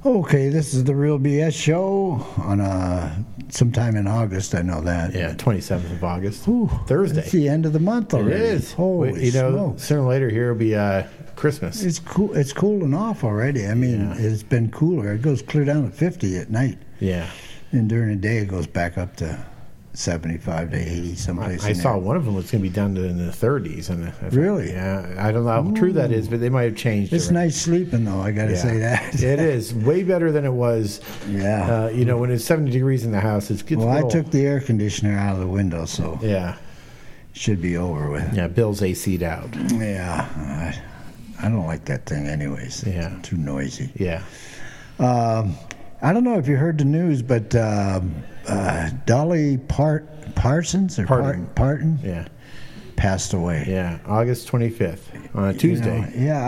Okay, this is the Real BS show on sometime in August. I know that. Yeah, 27th of August. Ooh, Thursday. It's the end of the month already. It is. Holy smokes. Sooner or later here will be Christmas. It's cool. It's cooling off already. I mean, It's been cooler. It goes clear down to 50 at night. Yeah. And during the day, it goes back up to 75 to 80 someplace. I saw one of them was going to be down to in the 30s. Really? Yeah. I don't know how true that is, but they might have changed. It's nice sleeping, though. I got to say that. It is way better than it was. Yeah. When it's 70 degrees in the house, it gets. Well, I took the air conditioner out of the window, so yeah, should be over with. Yeah, Bill's AC'd out. Yeah, I don't like that thing, anyways. Yeah, too noisy. Yeah. I don't know if you heard the news, but Dolly Parsons or Parton, yeah, passed away. Yeah, August 25th on a Tuesday.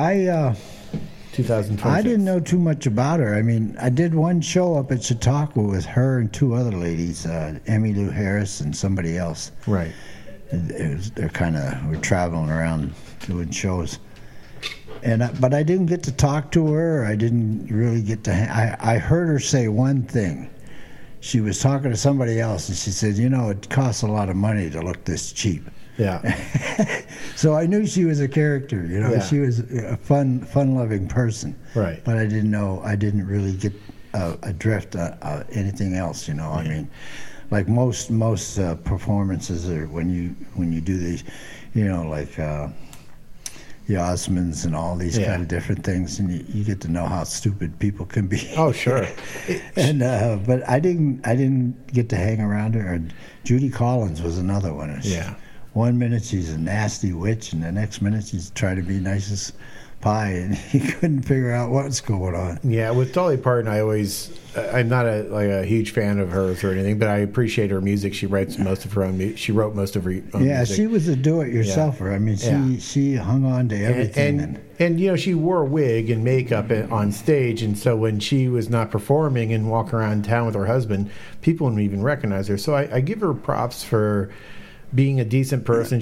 2026. I didn't know too much about her. I mean, I did one show up at Chautauqua with her and two other ladies, Emmylou Harris and somebody else. Right. We're traveling around doing shows. But I didn't get to talk to her. I didn't really get to. I heard her say one thing. She was talking to somebody else, and she said, it costs a lot of money to look this cheap. Yeah. So I knew she was a character. She was a fun-loving person. Right. But I didn't really get adrift anything else. Yeah. I mean, like most performances are when you do these, like. The Osmonds and all these kind of different things, and you get to know how stupid people can be. Oh, sure. But I didn't get to hang around her. And Judy Collins was another one. Yeah. 1 minute she's a nasty witch, and the next minute she's trying to be nice as pie, and you couldn't figure out what's going on. Yeah, with Dolly Parton, I'm not a huge fan of hers or anything, but I appreciate her music. She writes most of her own. She wrote most of her own music. She was a do-it-yourselfer. I mean, she hung on to everything. And she wore a wig and makeup on stage, and so when she was not performing and walking around town with her husband, people wouldn't even recognize her. So I give her props for being a decent person.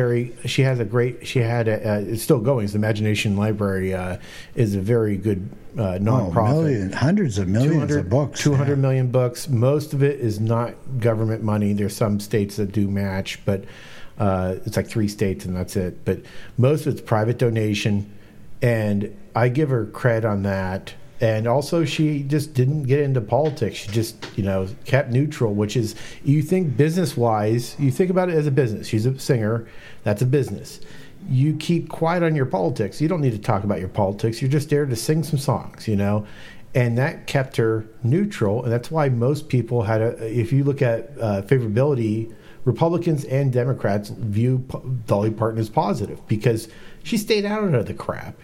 It's still going. The Imagination Library is a very good nonprofit. Hundreds of millions of books. 200 million books. Most of it is not government money. There's some states that do match, but it's like 3 states and that's it. But most of it's private donation, and I give her credit on that. And also, she just didn't get into politics. She just, kept neutral, which is, you think business-wise, you think about it as a business. She's a singer. That's a business. You keep quiet on your politics. You don't need to talk about your politics. You're just there to sing some songs, And that kept her neutral. And that's why most people if you look at favorability, Republicans and Democrats view Dolly Parton as positive because she stayed out of the crap,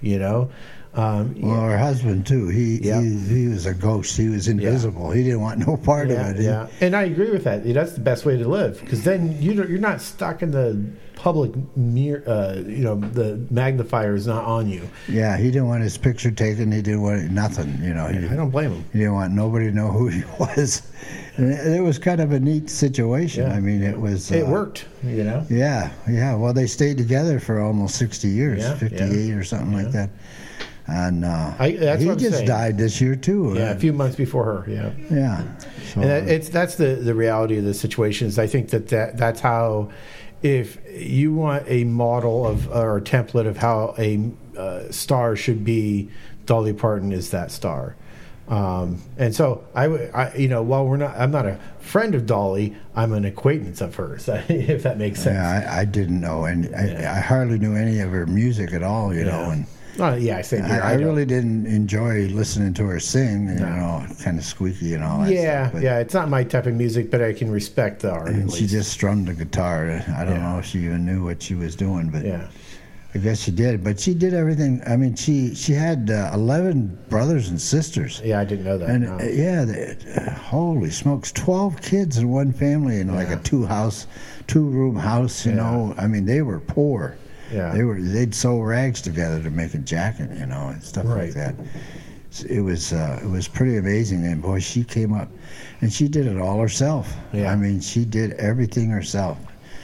her husband too. He was a ghost. He was invisible. He didn't want no part of it. Yeah, and I agree with that. That's the best way to live because then you're not stuck in the public mirror. The magnifier is not on you. Yeah, he didn't want his picture taken. He didn't want nothing. I don't blame him. He didn't want nobody to know who he was. And it was kind of a neat situation. Yeah. I mean, it was. It worked. Yeah. Well, they stayed together for almost 60 years, 58 or something like that. And he just died this year too. Yeah, a few months before her. Yeah. Yeah. So, and that's the reality of the situation. Is I think that's how, if you want a model or a template of how a star should be, Dolly Parton is that star. And so while I'm not a friend of Dolly, I'm an acquaintance of hers. If that makes sense. Yeah, I didn't know, and I hardly knew any of her music at all. And. Same here. I really didn't enjoy listening to her sing, kind of squeaky and all that stuff. But, it's not my type of music, but I can respect the art. And she just strummed the guitar. I don't know if she even knew what she was doing, but I guess she did. But she did everything. I mean, she had 11 brothers and sisters. Yeah, I didn't know that. And holy smokes, 12 kids in one family in like a two-room house. I mean, they were poor. Yeah, they'd sew rags together to make a jacket, and stuff like that. It was pretty amazing. And boy, she came up, and she did it all herself. Yeah. I mean, she did everything herself.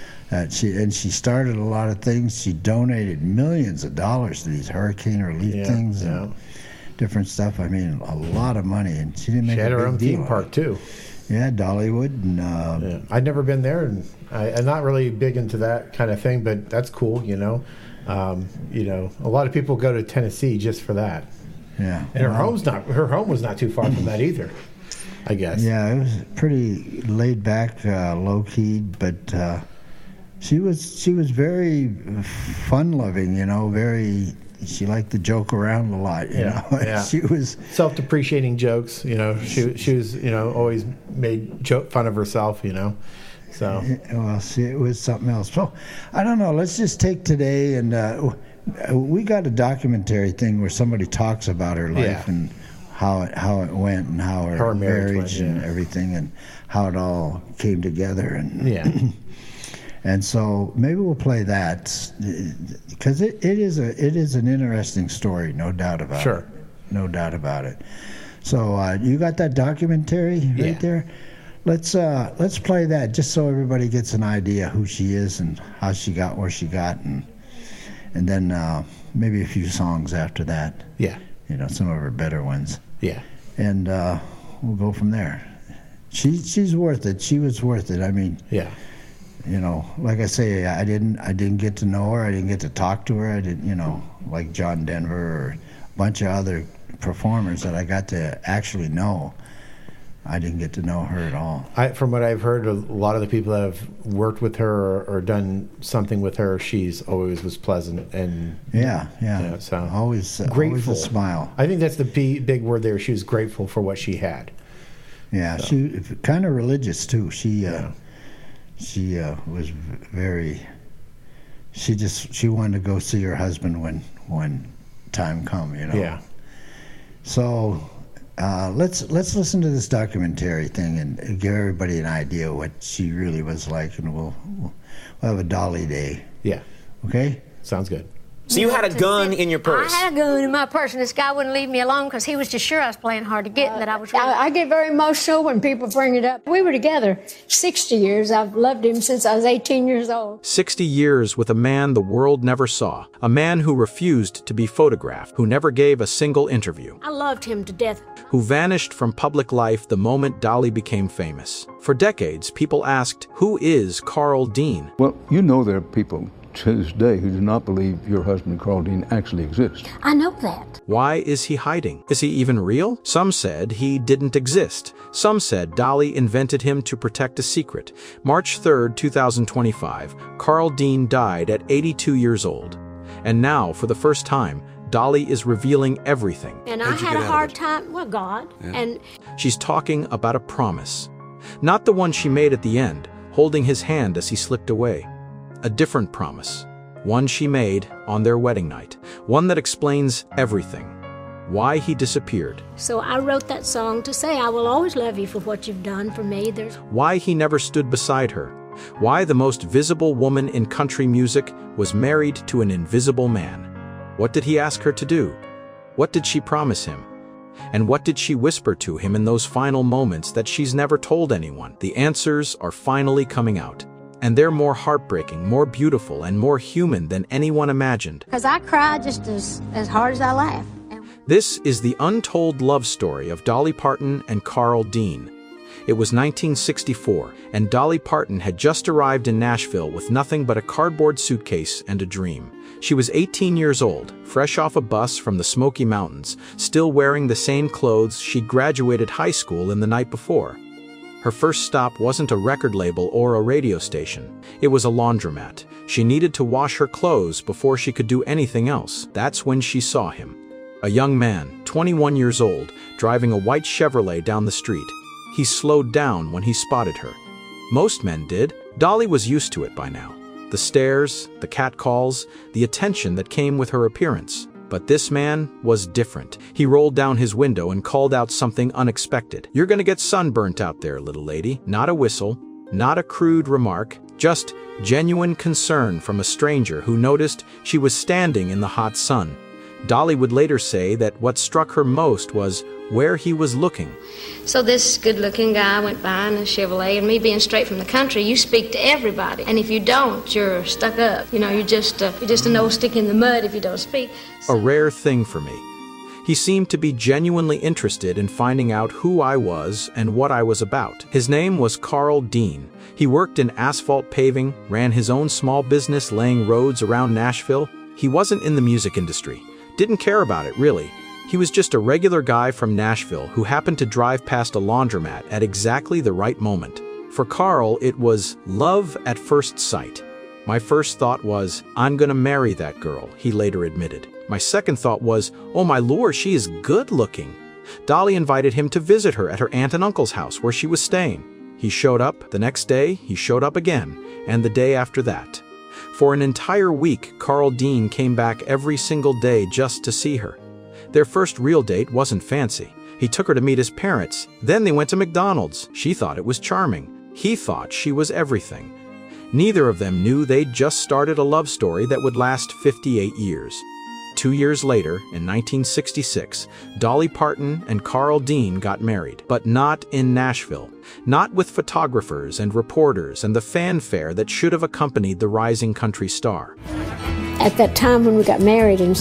She started a lot of things. She donated millions of dollars to these hurricane relief things. different stuff. I mean, a lot of money, and she didn't make She had a her big own deal theme out of park it. too. Yeah, Dollywood, and Yeah. I'd never been there, and I'm not really big into that kind of thing, but that's cool, you know. A lot of people go to Tennessee just for that. yeah. And her home was not too far from that either, I guess. Yeah, it was pretty laid back, low key, but she was very fun loving. She liked to joke around a lot. You know, Yeah. she was Self-depreciating jokes, she was, always made fun of herself, So well. See, it was something else. So I don't know. Let's just take today, and we got a documentary thing where somebody talks about her life and how it went, and how her marriage went, and everything, and how it all came together, and yeah. And so maybe we'll play that, because it is an interesting story, no doubt about Sure. it. No doubt about it. So you got that documentary right there? Let's play that just so everybody gets an idea who she is and how she got where she got, and then maybe a few songs after that. Yeah. Some of her better ones. Yeah. And we'll go from there. She's worth it. She was worth it. I mean. Yeah. Like I say, I didn't get to know her. I didn't get to talk to her. I didn't, like John Denver or a bunch of other performers that I got to actually know. I didn't get to know her at all. From what I've heard, a lot of the people that have worked with her or done something with her, she's always was pleasant and so always grateful. Always a smile. I think that's the big word there. She was grateful for what she had. Yeah, so. She kind of religious too. She was very. She wanted to go see her husband when time come. Yeah. So let's listen to this documentary thing and give everybody an idea what she really was like, and we'll have a Dolly day. Yeah. Okay. Sounds good. So you had a gun in your purse? I had a gun in my purse, and this guy wouldn't leave me alone because he was just sure I was playing hard to get and that I was really... I get very emotional when people bring it up. We were together 60 years. I've loved him since I was 18 years old. 60 years with a man the world never saw, a man who refused to be photographed, who never gave a single interview, I loved him to death. who vanished from public life the moment Dolly became famous. For decades, people asked, who is Carl Dean? Well, there are people to this day who do not believe your husband, Carl Dean, actually exists. I know that. Why is he hiding? Is he even real? Some said he didn't exist. Some said Dolly invented him to protect a secret. March 3rd, 2025, Carl Dean died at 82 years old. And now, for the first time, Dolly is revealing everything. And I had a hard time, God. Yeah. And she's talking about a promise. Not the one she made at the end, holding his hand as he slipped away. A different promise. One she made on their wedding night. One that explains everything. Why he disappeared. So I wrote that song to say, I will always love you for what you've done for me. Why he never stood beside her. Why the most visible woman in country music was married to an invisible man. What did he ask her to do? What did she promise him? And what did she whisper to him in those final moments that she's never told anyone? The answers are finally coming out. And they're more heartbreaking, more beautiful, and more human than anyone imagined. Because I cry just as hard as I laugh. This is the untold love story of Dolly Parton and Carl Dean. It was 1964, and Dolly Parton had just arrived in Nashville with nothing but a cardboard suitcase and a dream. She was 18 years old, fresh off a bus from the Smoky Mountains, still wearing the same clothes she'd graduated high school in the night before. Her first stop wasn't a record label or a radio station. It was a laundromat. She needed to wash her clothes before she could do anything else. That's when she saw him. A young man, 21 years old, driving a white Chevrolet down the street. He slowed down when he spotted her. Most men did. Dolly was used to it by now. The stares, the catcalls, the attention that came with her appearance. But this man was different. He rolled down his window and called out something unexpected. "You're gonna get sunburnt out there, little lady." Not a whistle, not a crude remark, just genuine concern from a stranger who noticed she was standing in the hot sun. Dolly would later say that what struck her most was where he was looking. So this good-looking guy went by in a Chevrolet, and me being straight from the country, you speak to everybody. And if you don't, you're stuck up. You're just a nose stick in the mud if you don't speak. A rare thing for me. He seemed to be genuinely interested in finding out who I was and what I was about. His name was Carl Dean. He worked in asphalt paving, ran his own small business laying roads around Nashville. He wasn't in the music industry. Didn't care about it, really. He was just a regular guy from Nashville who happened to drive past a laundromat at exactly the right moment. For Carl, it was love at first sight. My first thought was, I'm gonna marry that girl, he later admitted. My second thought was, oh my lord, she is good looking. Dolly invited him to visit her at her aunt and uncle's house where she was staying. He showed up, the next day he showed up again, and the day after that. For an entire week, Carl Dean came back every single day just to see her. Their first real date wasn't fancy. He took her to meet his parents. Then they went to McDonald's. She thought it was charming. He thought she was everything. Neither of them knew they'd just started a love story that would last 58 years. 2 years later, in 1966, Dolly Parton and Carl Dean got married, but not in Nashville. Not with photographers and reporters and the fanfare that should have accompanied the rising country star. At that time when we got married in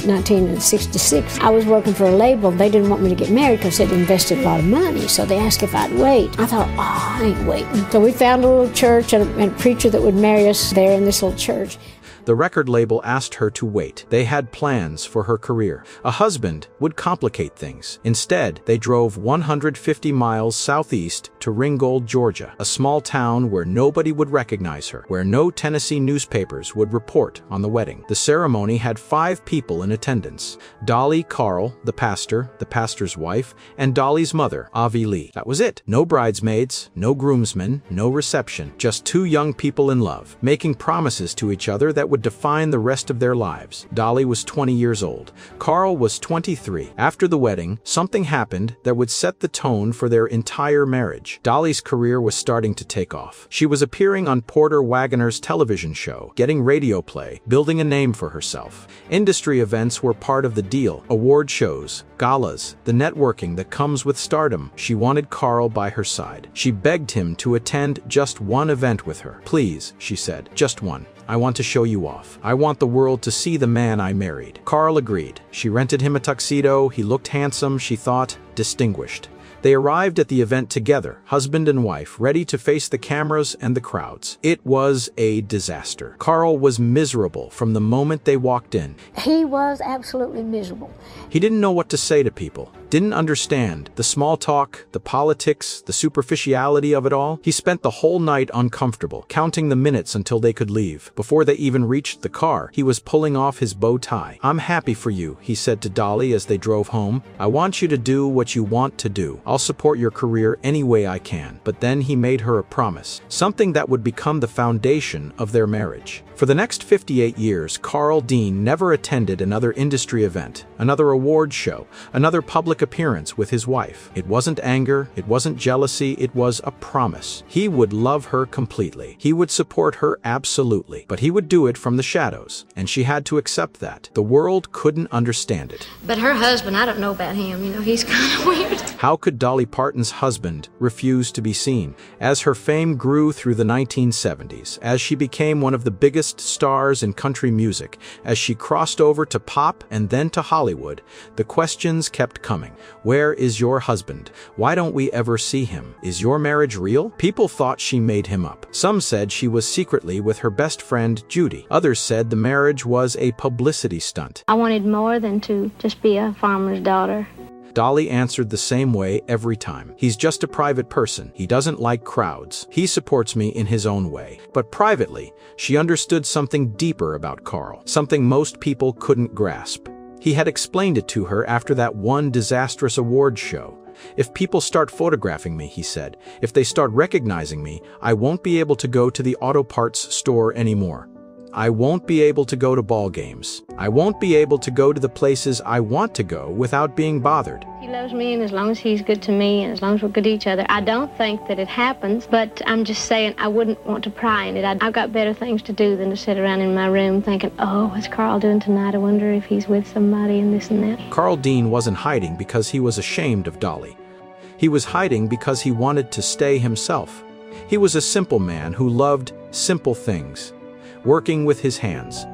1966, I was working for a label. They didn't want me to get married because they'd invested a lot of money, so they asked if I'd wait. I thought, I ain't waiting. So we found a little church and a preacher that would marry us there in this little church. The record label asked her to wait. They had plans for her career. A husband would complicate things. Instead, they drove 150 miles southeast to Ringgold, Georgia, a small town where nobody would recognize her, where no Tennessee newspapers would report on the wedding. The ceremony had 5 people in attendance: Dolly, Carl, the pastor's wife, and Dolly's mother, Avi Lee. That was it. No bridesmaids, no groomsmen, no reception. Just 2 young people in love, making promises to each other that would define the rest of their lives. Dolly was 20 years old. Carl was 23. After the wedding, something happened that would set the tone for their entire marriage. Dolly's career was starting to take off. She was appearing on Porter Wagoner's television show, getting radio play, building a name for herself. Industry events were part of the deal. Award shows, galas, the networking that comes with stardom. She wanted Carl by her side. She begged him to attend just one event with her. Please, she said, just one. I want to show you off. I want the world to see the man I married. Carl agreed. She rented him a tuxedo. He looked handsome, she thought, distinguished. They arrived at the event together, husband and wife, ready to face the cameras and the crowds. It was a disaster. Carl was miserable from the moment they walked in. He was absolutely miserable. He didn't know what to say to people, didn't understand the small talk, the politics, the superficiality of it all. He spent the whole night uncomfortable, counting the minutes until they could leave. Before they even reached the car, he was pulling off his bow tie. I'm happy for you, he said to Dolly as they drove home. I want you to do what you want to do. I'll support your career any way I can. But then he made her a promise, something that would become the foundation of their marriage. For the next 58 years, Carl Dean never attended another industry event, another award show, another public appearance with his wife. It wasn't anger, it wasn't jealousy, it was a promise. He would love her completely. He would support her absolutely, but he would do it from the shadows, and she had to accept that. The world couldn't understand it. But her husband, I don't know about him. He's kind of weird. How could Dolly Parton's husband refuse to be seen? As her fame grew through the 1970s, as she became one of the biggest stars in country music, as she crossed over to pop and then to Hollywood, the questions kept coming. Where is your husband? Why don't we ever see him? Is your marriage real? People thought she made him up. Some said she was secretly with her best friend, Judy. Others said the marriage was a publicity stunt. I wanted more than to just be a farmer's daughter. Dolly answered the same way every time. He's just a private person. He doesn't like crowds. He supports me in his own way. But privately, she understood something deeper about Carl, something most people couldn't grasp. He had explained it to her after that one disastrous award show. If people start photographing me, he said, if they start recognizing me, I won't be able to go to the auto parts store anymore. I won't be able to go to ball games. I won't be able to go to the places I want to go without being bothered. He loves me, and as long as he's good to me, and as long as we're good to each other, I don't think that it happens, but I'm just saying I wouldn't want to pry in it. I've got better things to do than to sit around in my room thinking, oh, what's Carl doing tonight? I wonder if he's with somebody and this and that. Carl Dean wasn't hiding because he was ashamed of Dolly. He was hiding because he wanted to stay himself. He was a simple man who loved simple things. Working with his hands,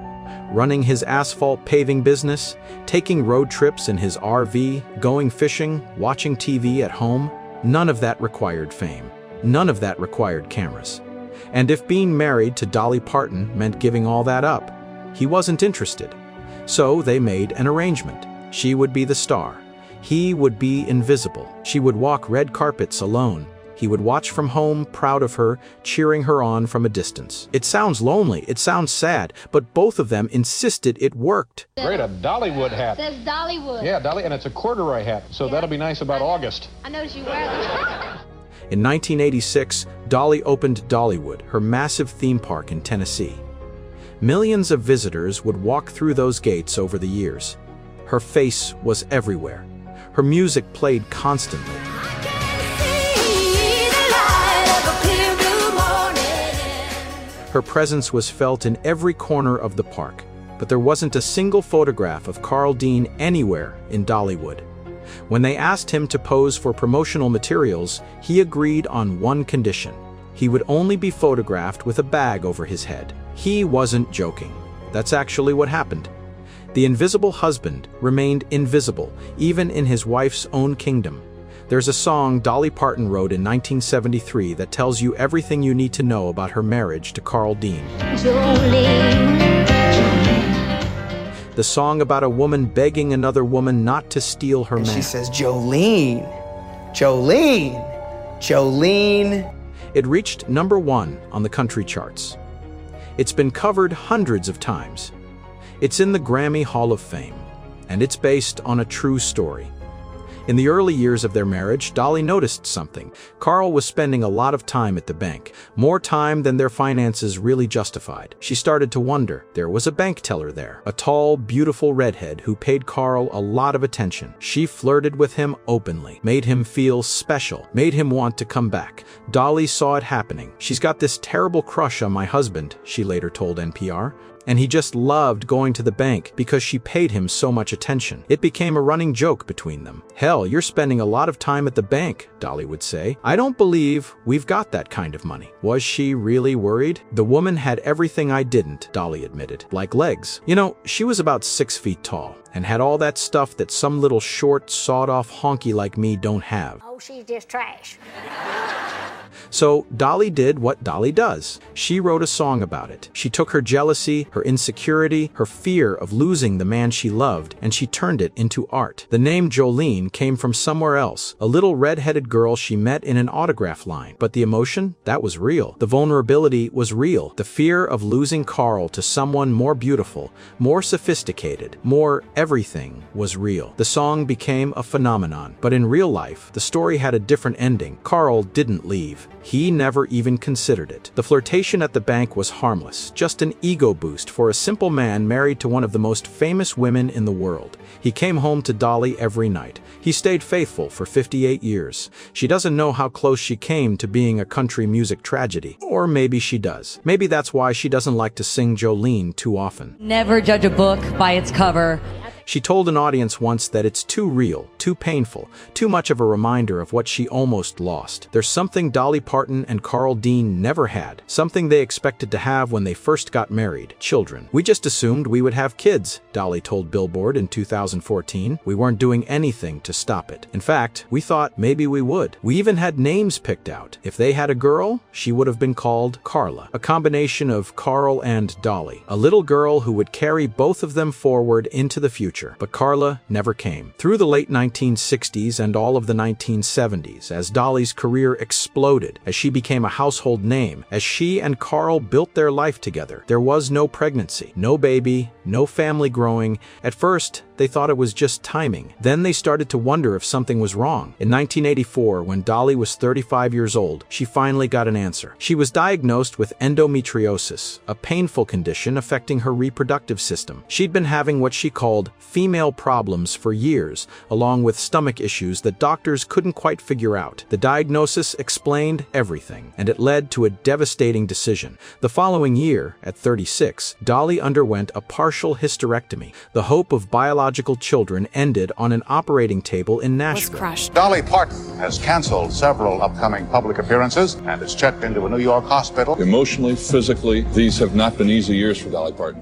running his asphalt paving business, taking road trips in his RV, going fishing, watching TV at home. None of that required fame. None of that required cameras. And if being married to Dolly Parton meant giving all that up, he wasn't interested. So they made an arrangement. She would be the star. He would be invisible. She would walk red carpets alone. He would watch from home, proud of her, cheering her on from a distance. It sounds lonely, it sounds sad, but both of them insisted it worked. Great, a Dollywood hat. It says Dollywood. Yeah, Dolly, and it's a corduroy hat, so that'll be nice about August. I noticed you wear them. In 1986, Dolly opened Dollywood, her massive theme park in Tennessee. Millions of visitors would walk through those gates over the years. Her face was everywhere. Her music played constantly. Her presence was felt in every corner of the park, but there wasn't a single photograph of Carl Dean anywhere in Dollywood. When they asked him to pose for promotional materials, he agreed on one condition. He would only be photographed with a bag over his head. He wasn't joking. That's actually what happened. The invisible husband remained invisible, even in his wife's own kingdom. There's a song Dolly Parton wrote in 1973 that tells you everything you need to know about her marriage to Carl Dean. Jolene. The song about a woman begging another woman not to steal her man. She says, Jolene, Jolene, Jolene. It reached #1 on the country charts. It's been covered hundreds of times. It's in the Grammy Hall of Fame, and it's based on a true story. In the early years of their marriage, Dolly noticed something. Carl was spending a lot of time at the bank, more time than their finances really justified. She started to wonder. There was a bank teller there, a tall, beautiful redhead who paid Carl a lot of attention. She flirted with him openly, made him feel special, made him want to come back. Dolly saw it happening. "She's got this terrible crush on my husband," she later told NPR. And he just loved going to the bank because she paid him so much attention. It became a running joke between them. "Hell, you're spending a lot of time at the bank," Dolly would say. "I don't believe we've got that kind of money." Was she really worried? "The woman had everything I didn't," Dolly admitted, like legs. You know, she was about 6 feet tall and had all that stuff that some little short, sawed-off honky like me don't have. Oh, she's just trash. So Dolly did what Dolly does. She wrote a song about it. She took her jealousy, her insecurity, her fear of losing the man she loved, and she turned it into art. The name Jolene came from somewhere else, a little red-headed girl she met in an autograph line. But the emotion, that was real. The vulnerability was real. The fear of losing Carl to someone more beautiful, more sophisticated, more everything was real. The song became a phenomenon. But in real life, the story had a different ending. Carl didn't leave. He never even considered it. The flirtation at the bank was harmless, just an ego boost for a simple man married to one of the most famous women in the world. He came home to Dolly every night. He stayed faithful for 58 years. She doesn't know how close she came to being a country music tragedy. Or maybe she does. Maybe that's why she doesn't like to sing Jolene too often. Never judge a book by its cover. She told an audience once that it's too real, too painful, too much of a reminder of what she almost lost. There's something Dolly Parton and Carl Dean never had, something they expected to have when they first got married: children. "We just assumed we would have kids," Dolly told Billboard in 2014. "We weren't doing anything to stop it. In fact, we thought maybe we would. We even had names picked out. If they had a girl, she would have been called Carla, a combination of Carl and Dolly, a little girl who would carry both of them forward into the future. But Carla never came. Through the late 1960s and all of the 1970s, as Dolly's career exploded, as she became a household name, as she and Carl built their life together, there was no pregnancy, no baby, no family growing. At first, they thought it was just timing. Then they started to wonder if something was wrong. In 1984, when Dolly was 35 years old, she finally got an answer. She was diagnosed with endometriosis, a painful condition affecting her reproductive system. She'd been having what she called female problems for years, along with stomach issues that doctors couldn't quite figure out. The diagnosis explained everything, and it led to a devastating decision. The following year, at 36, Dolly underwent a partial hysterectomy. The hope of biological children ended on an operating table in Nashville. Dolly Parton has canceled several upcoming public appearances and is checked into a New York hospital. Emotionally, physically, these have not been easy years for Dolly Parton.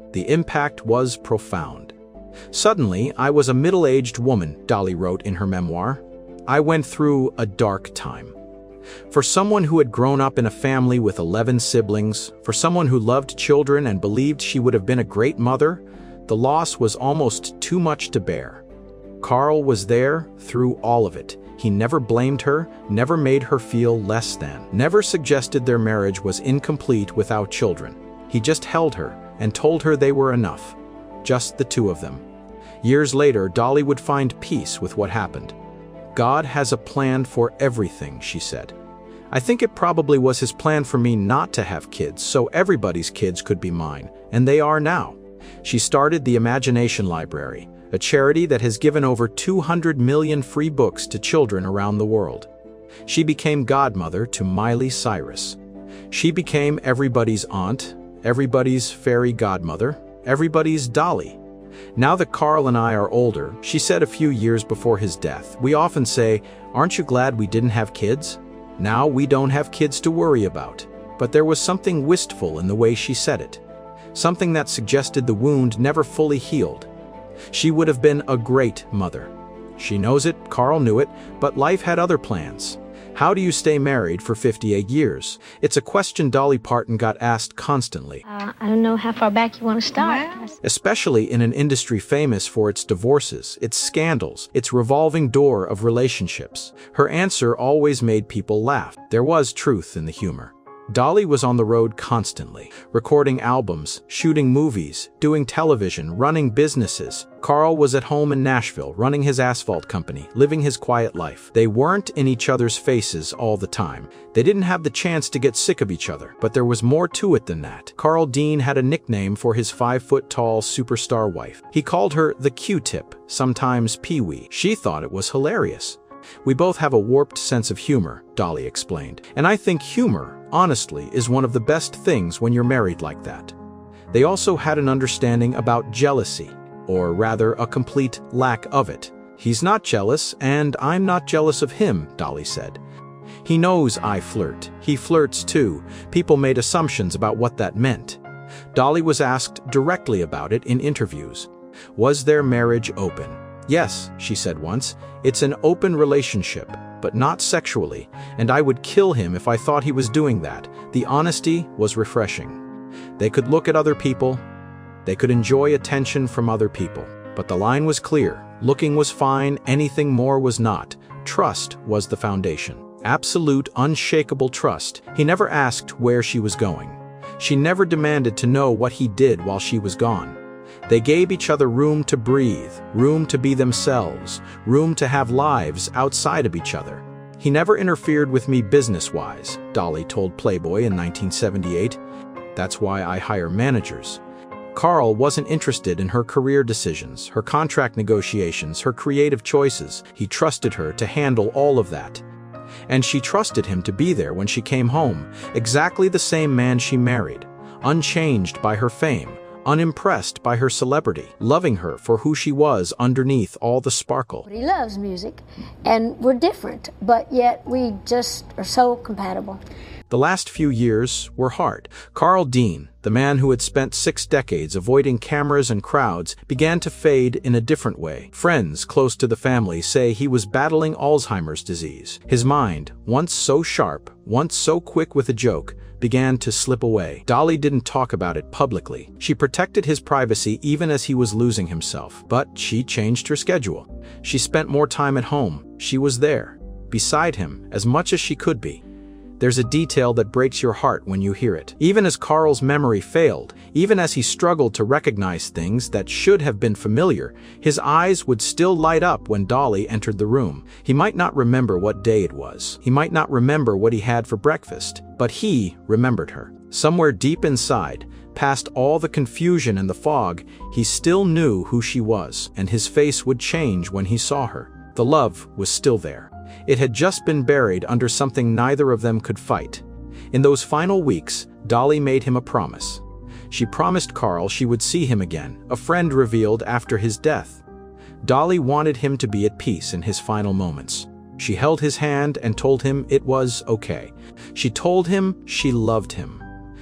The impact was profound. Suddenly, I was a middle-aged woman, Dolly wrote in her memoir. I went through a dark time. For someone who had grown up in a family with 11 siblings, for someone who loved children and believed she would have been a great mother, the loss was almost too much to bear. Carl was there through all of it. He never blamed her, never made her feel less than, never suggested their marriage was incomplete without children. He just held her and told her they were enough, just the two of them. Years later, Dolly would find peace with what happened. God has a plan for everything, she said. I think it probably was his plan for me not to have kids, so everybody's kids could be mine, and they are now. She started the Imagination Library, a charity that has given over 200 million free books to children around the world. She became godmother to Miley Cyrus. She became everybody's aunt, everybody's fairy godmother, everybody's Dolly. Now that Carl and I are older, she said a few years before his death, we often say, "Aren't you glad we didn't have kids?" Now we don't have kids to worry about. But there was something wistful in the way she said it. Something that suggested the wound never fully healed. She would have been a great mother. She knows it, Carl knew it, but life had other plans. How do you stay married for 58 years? It's a question Dolly Parton got asked constantly. I don't know how far back you want to start. Especially in an industry famous for its divorces, its scandals, its revolving door of relationships. Her answer always made people laugh. There was truth in the humor. Dolly was on the road constantly, recording albums, shooting movies, doing television, running businesses. Carl was at home in Nashville, running his asphalt company, living his quiet life. They weren't in each other's faces all the time. They didn't have the chance to get sick of each other, but there was more to it than that. Carl Dean had a nickname for his 5-foot-tall superstar wife. He called her the Q-tip, sometimes Pee-wee. She thought it was hilarious. We both have a warped sense of humor, Dolly explained. And I think humor, honestly, is one of the best things when you're married like that. They also had an understanding about jealousy, or rather a complete lack of it. He's not jealous, and I'm not jealous of him, Dolly said. He knows I flirt. He flirts too. People made assumptions about what that meant. Dolly was asked directly about it in interviews. Was their marriage open? Yes, she said once, it's an open relationship, but not sexually, and I would kill him if I thought he was doing that. The honesty was refreshing. They could look at other people. They could enjoy attention from other people. But the line was clear. Looking was fine, anything more was not. Trust was the foundation. Absolute, unshakable trust. He never asked where she was going. She never demanded to know what he did while she was gone. They gave each other room to breathe, room to be themselves, room to have lives outside of each other. He never interfered with me business-wise, Dolly told Playboy in 1978. That's why I hire managers. Carl wasn't interested in her career decisions, her contract negotiations, her creative choices. He trusted her to handle all of that. And she trusted him to be there when she came home, exactly the same man she married, unchanged by her fame, unimpressed by her celebrity, loving her for who she was underneath all the sparkle. He loves music, and we're different, but yet we just are so compatible. The last few years were hard. Carl Dean, the man who had spent 6 decades avoiding cameras and crowds, began to fade in a different way. Friends close to the family say he was battling Alzheimer's disease. His mind, once so sharp, once so quick with a joke, began to slip away. Dolly didn't talk about it publicly. She protected his privacy even as he was losing himself. But she changed her schedule. She spent more time at home. She was there, beside him, as much as she could be. There's a detail that breaks your heart when you hear it. Even as Carl's memory failed, even as he struggled to recognize things that should have been familiar, his eyes would still light up when Dolly entered the room. He might not remember what day it was. He might not remember what he had for breakfast, but he remembered her. Somewhere deep inside, past all the confusion and the fog, he still knew who she was, and his face would change when he saw her. The love was still there. It had just been buried under something neither of them could fight. In those final weeks, Dolly made him a promise. She promised Carl she would see him again, a friend revealed after his death. Dolly wanted him to be at peace in his final moments. She held his hand and told him it was okay. She told him she loved him.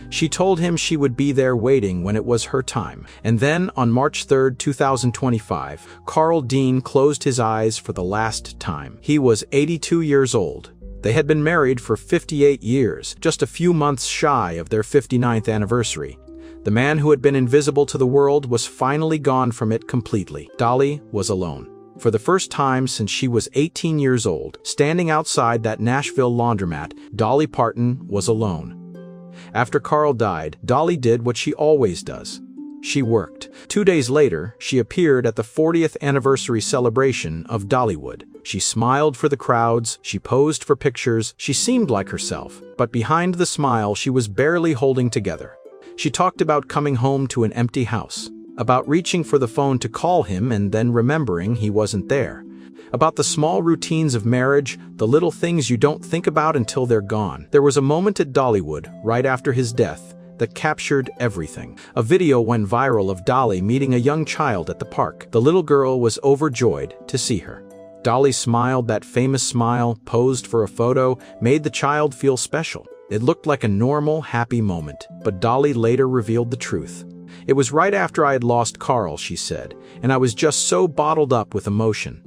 She told him she would be there waiting when it was her time. And then, on March 3, 2025, Carl Dean closed his eyes for the last time. He was 82 years old. They had been married for 58 years, just a few months shy of their 59th anniversary. The man who had been invisible to the world was finally gone from it completely. Dolly was alone. For the first time since she was 18 years old, standing outside that Nashville laundromat, Dolly Parton was alone. After Carl died, Dolly did what she always does. She worked. 2 days later, she appeared at the 40th anniversary celebration of Dollywood. She smiled for the crowds, she posed for pictures, she seemed like herself. But behind the smile, she was barely holding together. She talked about coming home to an empty house, about reaching for the phone to call him and then remembering he wasn't there, about the small routines of marriage, the little things you don't think about until they're gone. There was a moment at Dollywood, right after his death, that captured everything. A video went viral of Dolly meeting a young child at the park. The little girl was overjoyed to see her. Dolly smiled that famous smile, posed for a photo, made the child feel special. It looked like a normal, happy moment, but Dolly later revealed the truth. It was right after I had lost Carl, she said, and I was just so bottled up with emotion.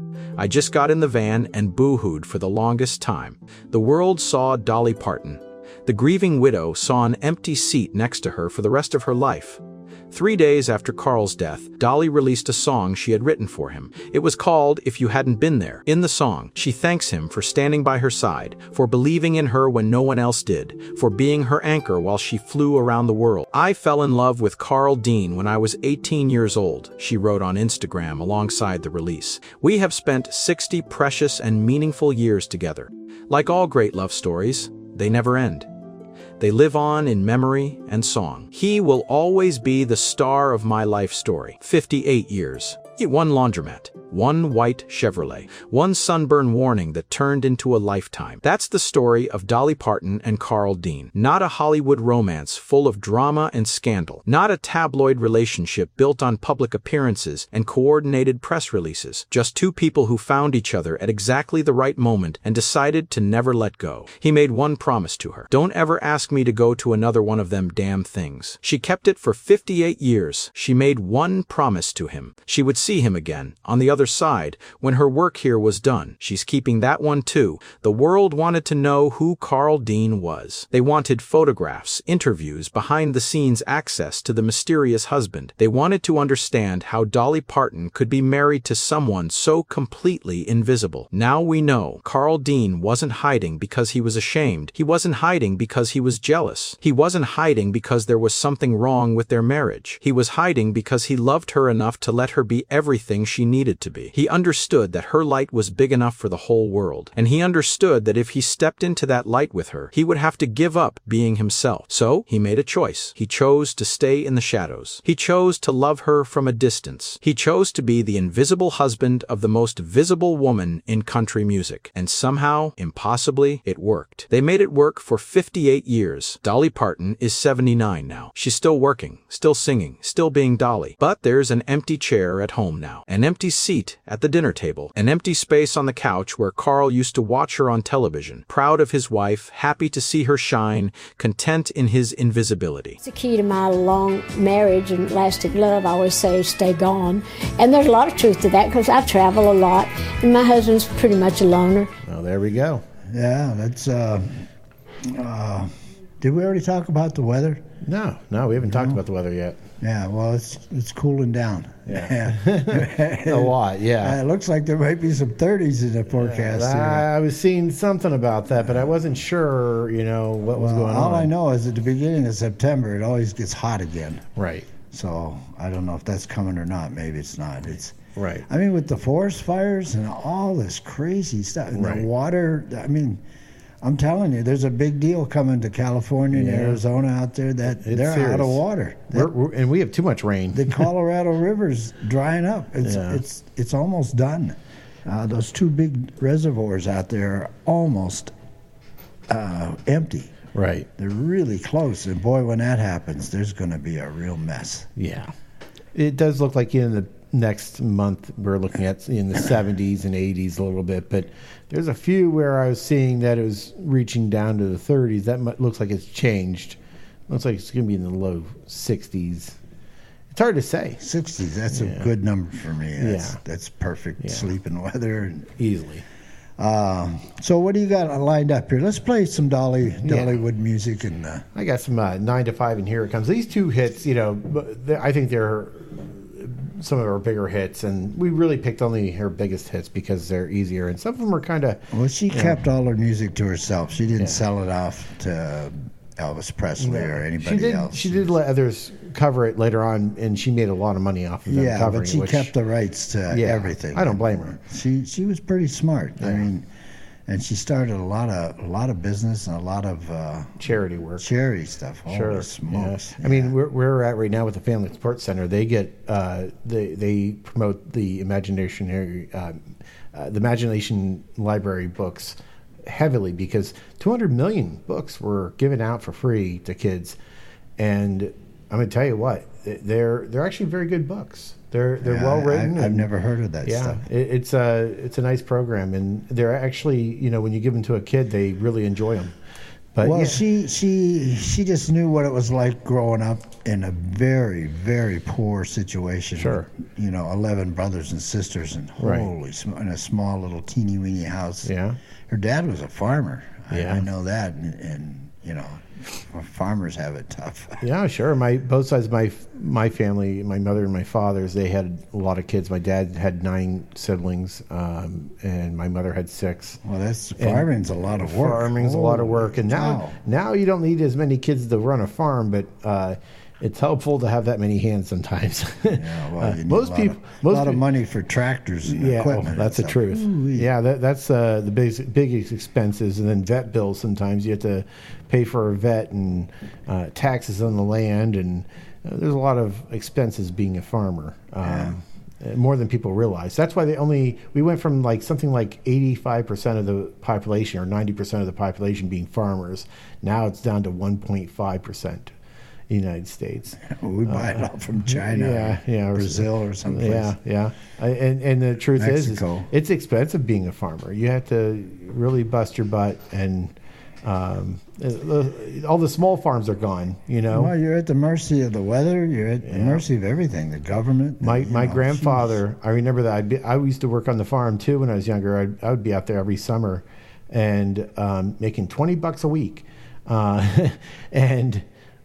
I just got in the van and boo-hooed for the longest time. The world saw Dolly Parton. The grieving widow saw an empty seat next to her for the rest of her life. 3 days after Carl's death, Dolly released a song she had written for him. It was called If You Hadn't Been There. In the song, she thanks him for standing by her side, for believing in her when no one else did, for being her anchor while she flew around the world. I fell in love with Carl Dean when I was 18 years old, she wrote on Instagram alongside the release. We have spent 60 precious and meaningful years together. Like all great love stories, they never end. They live on in memory and song. He will always be the star of my life story. 58 years. One laundromat, one white Chevrolet, one sunburn warning that turned into a lifetime. That's the story of Dolly Parton and Carl Dean. Not a Hollywood romance full of drama and scandal. Not a tabloid relationship built on public appearances and coordinated press releases. Just two people who found each other at exactly the right moment and decided to never let go. He made one promise to her. Don't ever ask me to go to another one of them damn things. She kept it for 58 years. She made one promise to him. She would see him again, on the other side, when her work here was done. She's keeping that one too. The world wanted to know who Carl Dean was. They wanted photographs, interviews, behind-the-scenes access to the mysterious husband. They wanted to understand how Dolly Parton could be married to someone so completely invisible. Now we know. Carl Dean wasn't hiding because he was ashamed. He wasn't hiding because he was jealous. He wasn't hiding because there was something wrong with their marriage. He was hiding because he loved her enough to let her be everything she needed to be. He understood that her light was big enough for the whole world, and he understood that if he stepped into that light with her, he would have to give up being himself. So he made a choice. He chose to stay in the shadows. He chose to love her from a distance. He chose to be the invisible husband of the most visible woman in country music. And somehow, impossibly, it worked. They made it work for 58 years. Dolly Parton is 79 now. She's still working, still singing, still being Dolly. But there's an empty chair at home now. An empty seat at the dinner table. An empty space on the couch where Carl used to watch her on television. Proud of his wife, happy to see her shine, content in his invisibility. It's the key to my long marriage and lasting love. I always say, stay gone. And there's a lot of truth to that because I travel a lot, and my husband's pretty much a loner. Well, there we go. Yeah, that's, did we already talk about the weather? No, we haven't talked about the weather yet. Yeah, well, it's cooling down. Yeah. A lot, yeah. It looks like there might be some 30s in the forecast. I was seeing something about that, but I wasn't sure, what was going on. All I know is at the beginning of September, it always gets hot again. Right. So I don't know if that's coming or not. Maybe it's not. It's right. I mean, with the forest fires and all this crazy stuff, and the water, I mean, I'm telling you, there's a big deal coming to California and Arizona out there that they're serious. Out of water. And we have too much rain. The Colorado River's drying up. It's almost done. Those two big reservoirs out there are almost empty. Right. They're really close. And boy, when that happens, there's going to be a real mess. Yeah. It does look like in the next month we're looking at in the 70s and 80s a little bit, but there's a few where I was seeing that it was reaching down to the 30s. That looks like it's changed Looks like it's going to be in the low 60s. It's hard to say. 60s, that's a good number for me. That's perfect sleeping weather. Easily. So what do you got lined up here? Let's play some Dollywood music. And I got some 9 to 5 and Here It Comes. These two hits, I think they're some of our bigger hits, and we really picked only her biggest hits because they're easier, and some of them are kind of... Well, she kept all her music to herself. She didn't sell it off to Elvis Presley or anybody else. She did let others cover it later on, and she made a lot of money off of them covering it. But she kept the rights to everything. I don't blame her. She was pretty smart. I mean, and she started a lot of business and a lot of charity work, charity stuff. Holy smokes! I mean, where we're at right now with the Family Sports Center, they get they promote the Imagination Library books heavily because 200 million books were given out for free to kids, and I'm going to tell you what, they're actually very good books. They're well written. I've never heard of that stuff. It's a nice program, and they're actually, when you give them to a kid, they really enjoy them. But she just knew what it was like growing up in a very, very poor situation. Sure. With, 11 brothers and sisters, and in a small little teeny weeny house. Yeah. Her dad was a farmer. Yeah. I know that, and farmers have it tough. Yeah, sure. Both sides of my family, my mother and my father's, they had a lot of kids. My dad had 9 siblings, and my mother had 6. Well, farming's a lot of work. Farming's a lot of work, and now you don't need as many kids to run a farm, but it's helpful to have that many hands sometimes. Yeah, well, you need a lot of money for tractors and equipment. That's the truth. Ooh-wee. Yeah, that's the biggest expenses, and then vet bills. Sometimes you have to pay for a vet and taxes on the land, and there's a lot of expenses being a farmer. More than people realize. That's why we went from something like 85% of the population or 90% of the population being farmers. Now it's down to 1.5%. United States. We buy it all from China, Brazil, or something. Yeah. And the truth Mexico. is, it's expensive being a farmer. You have to really bust your butt, and all the small farms are gone. Well, you're at the mercy of the weather. You're at the mercy of everything. The government. My grandfather. I remember that. I used to work on the farm too when I was younger. I would be out there every summer, and making $20 a week, and.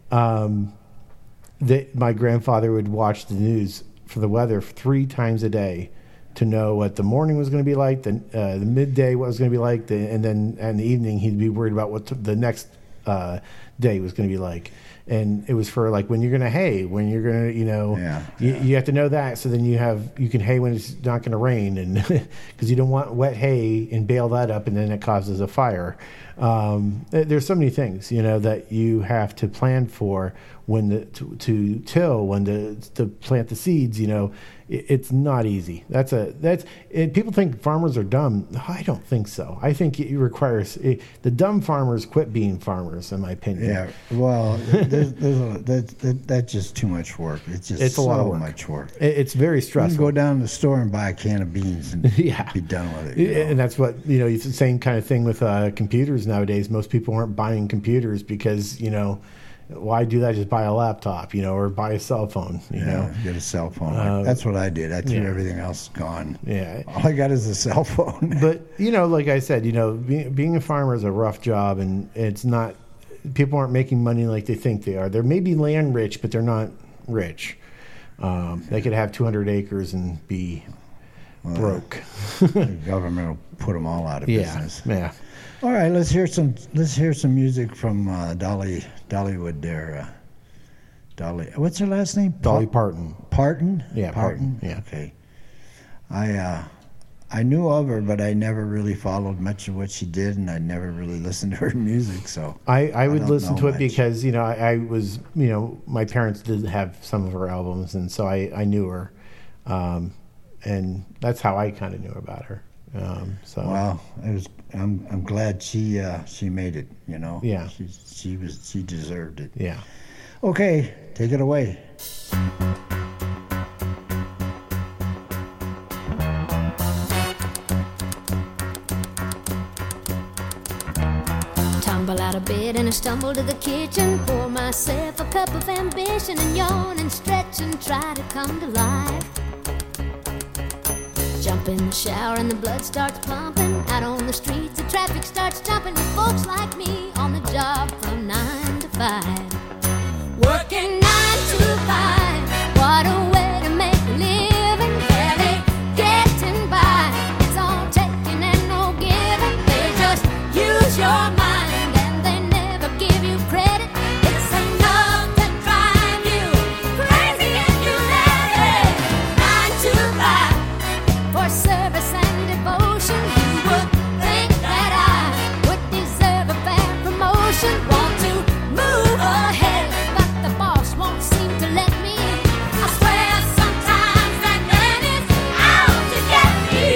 My grandfather would watch the news for the weather 3 times a day to know what the morning was going to be like, the midday what was going to be like, and then in the evening he'd be worried about what the next day was going to be like. And it was for when you're going to hay, when you're going to, you have to know that, so then you can hay when it's not going to rain, and because you don't want wet hay and bale that up and then it causes a fire. There's so many things, that you have to plan for when to till, when to plant the seeds. It's not easy. People think farmers are dumb. I don't think so. I think it requires the dumb farmers quit being farmers, in my opinion. Yeah. Well, that's just too much work. It's a lot of work. Much work. It's very stressful. You can go down to the store and buy a can of beans and be done with it. And that's what it's the same kind of thing with computers nowadays. Most people aren't buying computers because why do that? Just buy a laptop, or buy a cell phone. Get a cell phone. That's what I did. I threw everything else gone. Yeah, all I got is a cell phone. But like I said, being a farmer is a rough job, and it's not. People aren't making money like they think they are. They're maybe land rich, but they're not rich. They could have 200 acres and be broke. The government will put them all out of business. Yeah. All right, let's hear some music from Dollywood there. Dolly, what's her last name? Dolly Parton. Parton? Yeah, Parton. Yeah. Okay. I knew of her, but I never really followed much of what she did, and I never really listened to her music. So I would listen to it because I was my parents did have some of her albums, and so I knew her, and that's how I kind of knew about her. Well, I'm glad she made it. Yeah. She deserved it. Yeah. Okay, take it away. Tom tumble out of bed and I stumble to the kitchen, pour myself a cup of ambition and yawn and stretch and try to come to life. Jump in the shower and the blood starts pumping. Out on the streets the traffic starts jumping with folks like me on the job from 9 to 5. Working 9 to 5, what a way to make a living. Barely getting by, it's all taking and no giving. They just use your mind and they never give you credit. It's enough to drive you crazy if you let it. 9 to 5 for service and devotion. You would think that I would deserve a fair promotion. Want to move ahead, but the boss won't seem to let me. I swear sometimes that man is out to get me.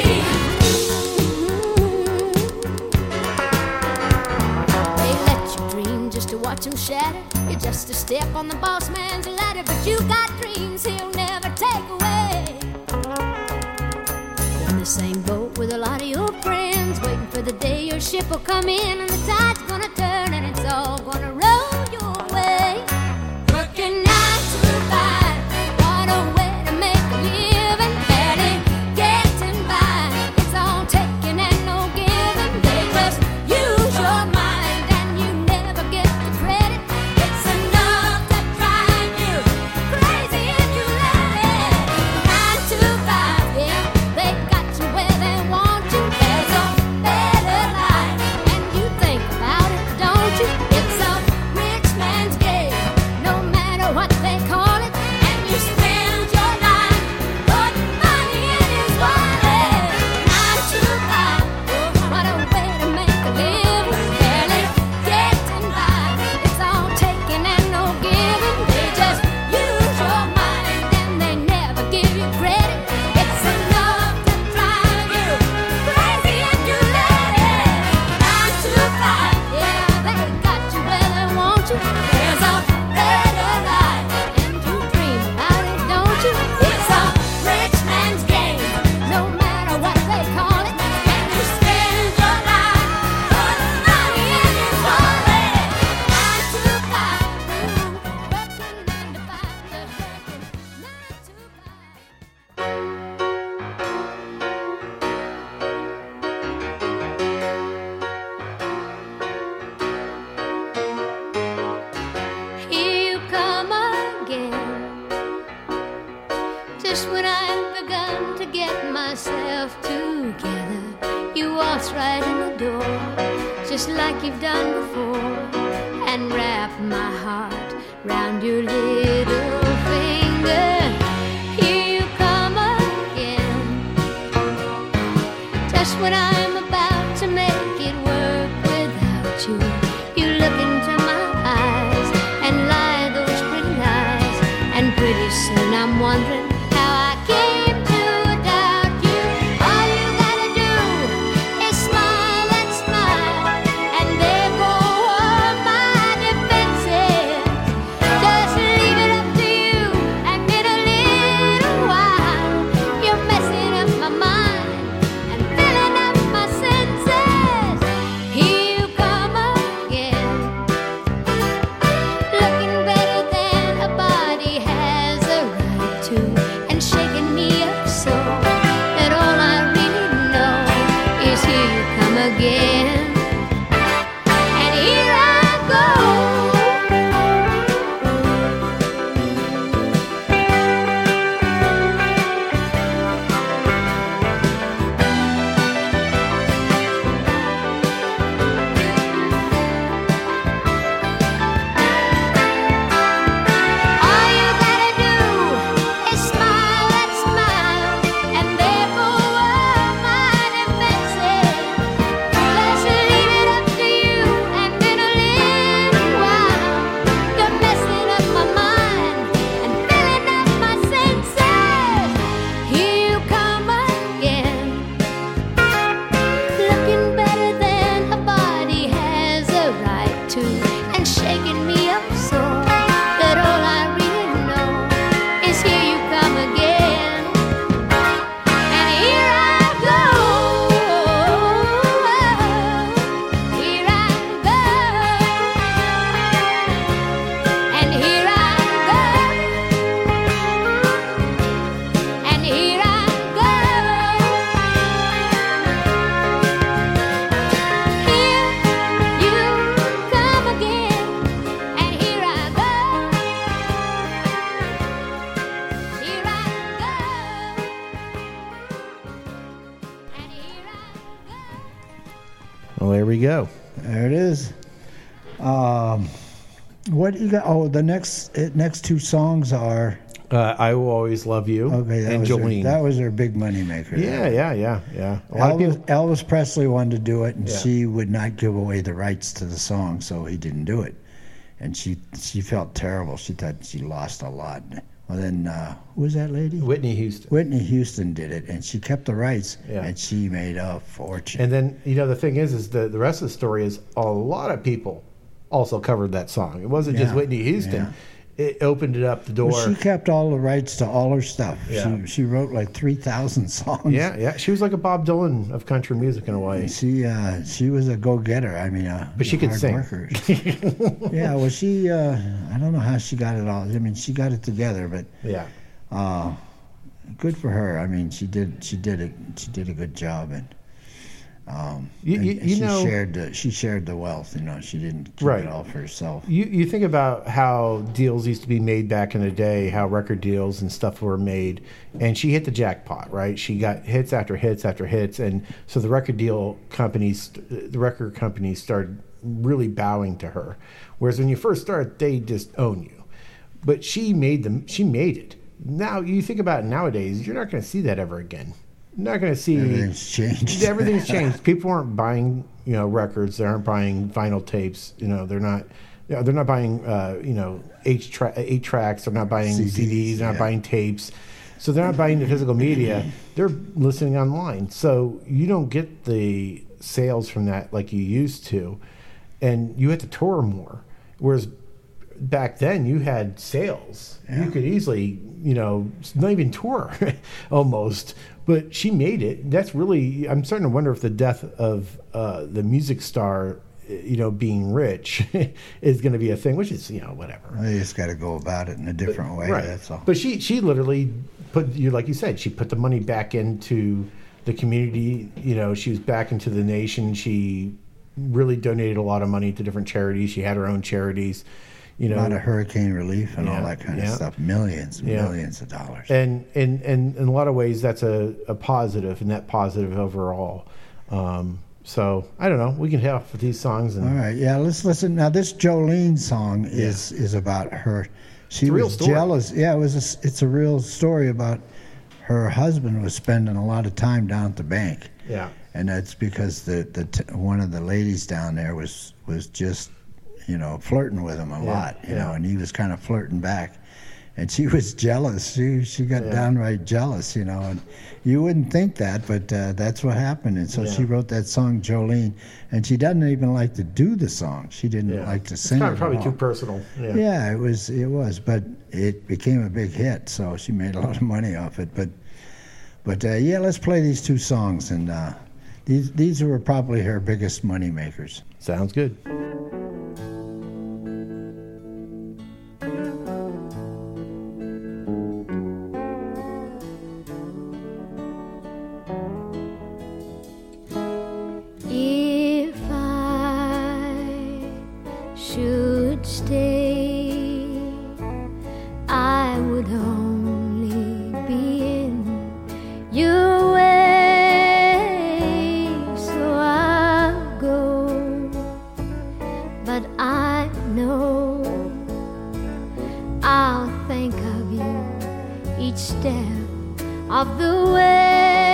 They let you dream just to watch him shatter. You're just a step on the boss man's ladder, but you got dreams he'll never take away. In the same boat with a lot of your friends, waiting for the day your ship will come in and the tide's gonna turn and it's all gonna roll your way. Working 9 to 5, what a way to make a living. Barely getting by, it's all taking and no giving. They just use your mind and you never get the credit. It's enough to drive you crazy if you let it. 9 to 5, yeah, they got you where they want you. There's a better life, and you think about it, don't you? It's a rich man's game, no matter what they call it. And you spend your life putting money in his wallet. 9 to 5, what a way to make a living. Barely getting by, it's all taking and no giving. They just use your mind and they never give you credit. It's enough to drive you crazy if you let it. 9 to 5, yeah, they got you where they want you. There's a better life, and you dream about it, don't you? It's a rich man's game, no matter what they call it. And you spend your life putting money in his wallet. 9 to 5, working 9 to 5, just working 9 to 5. Here you come again, just when I've begun to get myself together. You waltz right in the door, just like you've done before, and wrap my heart round your little finger. Here you come again, just when I'm about to make it work without you. You look into my eyes and lie those pretty lies, and pretty soon I'm wondering how I came to doubt you. All you gotta do is smile and smile, and there go all my defenses. Just leave it up to you, and in a little while you're messing up my mind and filling up Well, there we go. There it is. What you got? Oh, the next two songs are I Will Always Love You and Jolene. That was her big money maker. Yeah. A lot of people. Elvis Presley wanted to do it, and Yeah. she would not give away the rights to the song, so he didn't do it. And she felt terrible. She thought she lost a lot. Well, then, who was that lady? Whitney Houston. Whitney Houston did it, and she kept the rights, Yeah. and she made a fortune. And then, the thing is the rest of the story is a lot of people also covered that song. It wasn't just Yeah, Whitney Houston. yeah. It opened it up the door. Well, she kept all the rights to all her stuff. Yeah. She wrote like 3,000 songs. Yeah. She was like a Bob Dylan of country music in a way. She was a go-getter. I mean, but she could hard sing. worker. Yeah, well, she I don't know how she got it all. I mean, she got it together, but Yeah. good for her. I mean, she did a good job, and she shared the wealth. She didn't keep Right. it all for herself. You think about how deals used to be made back in the day, how record deals and stuff were made, and she hit the jackpot, right? She got hits after hits after hits, and so the record companies started really bowing to her. Whereas when you first start, they just own you. But she made it. Now you think about it nowadays, you're not going to see that ever again. You're not going to see Everything's changed. Everything's changed. People aren't buying, records. They aren't buying vinyl tapes. They're not buying, 8 tracks. They're not buying CDs. They're not buying tapes. So they're not buying the physical media. They're listening online. So you don't get the sales from that like you used to, and you have to tour more. Whereas back then you had sales. You could easily, not even tour almost. But she made it. That's really, I'm starting to wonder if the death of the music star, being rich is going to be a thing, which is, whatever. Well, you just got to go about it in a different way. Right. That's all. But she literally like you said, she put the money back into the community. She was back into the nation. She really donated a lot of money to different charities. She had her own charities. A lot of hurricane relief and all that kind of stuff. Millions of dollars. And in a lot of ways, that's a positive, a net positive overall. So I don't know. We can head off with these songs. All right, yeah. Let's listen. Now, this Jolene song is about her. She was jealous. Yeah, it's a real story about her husband was spending a lot of time down at the bank. Yeah. And that's because one of the ladies down there was just flirting with him a lot, and he was kind of flirting back. And she was jealous. She got downright jealous, and you wouldn't think that, but that's what happened. And so she wrote that song, Jolene, and she doesn't even like to do the song. She didn't like to sing it. It's probably too personal. Yeah, it was, but it became a big hit, so she made a lot of money off it. But let's play these two songs, and these were probably her biggest money makers. Sounds good. If I should stay, I would only be in your way, so I'll go. But I know I'll think of you each step of the way.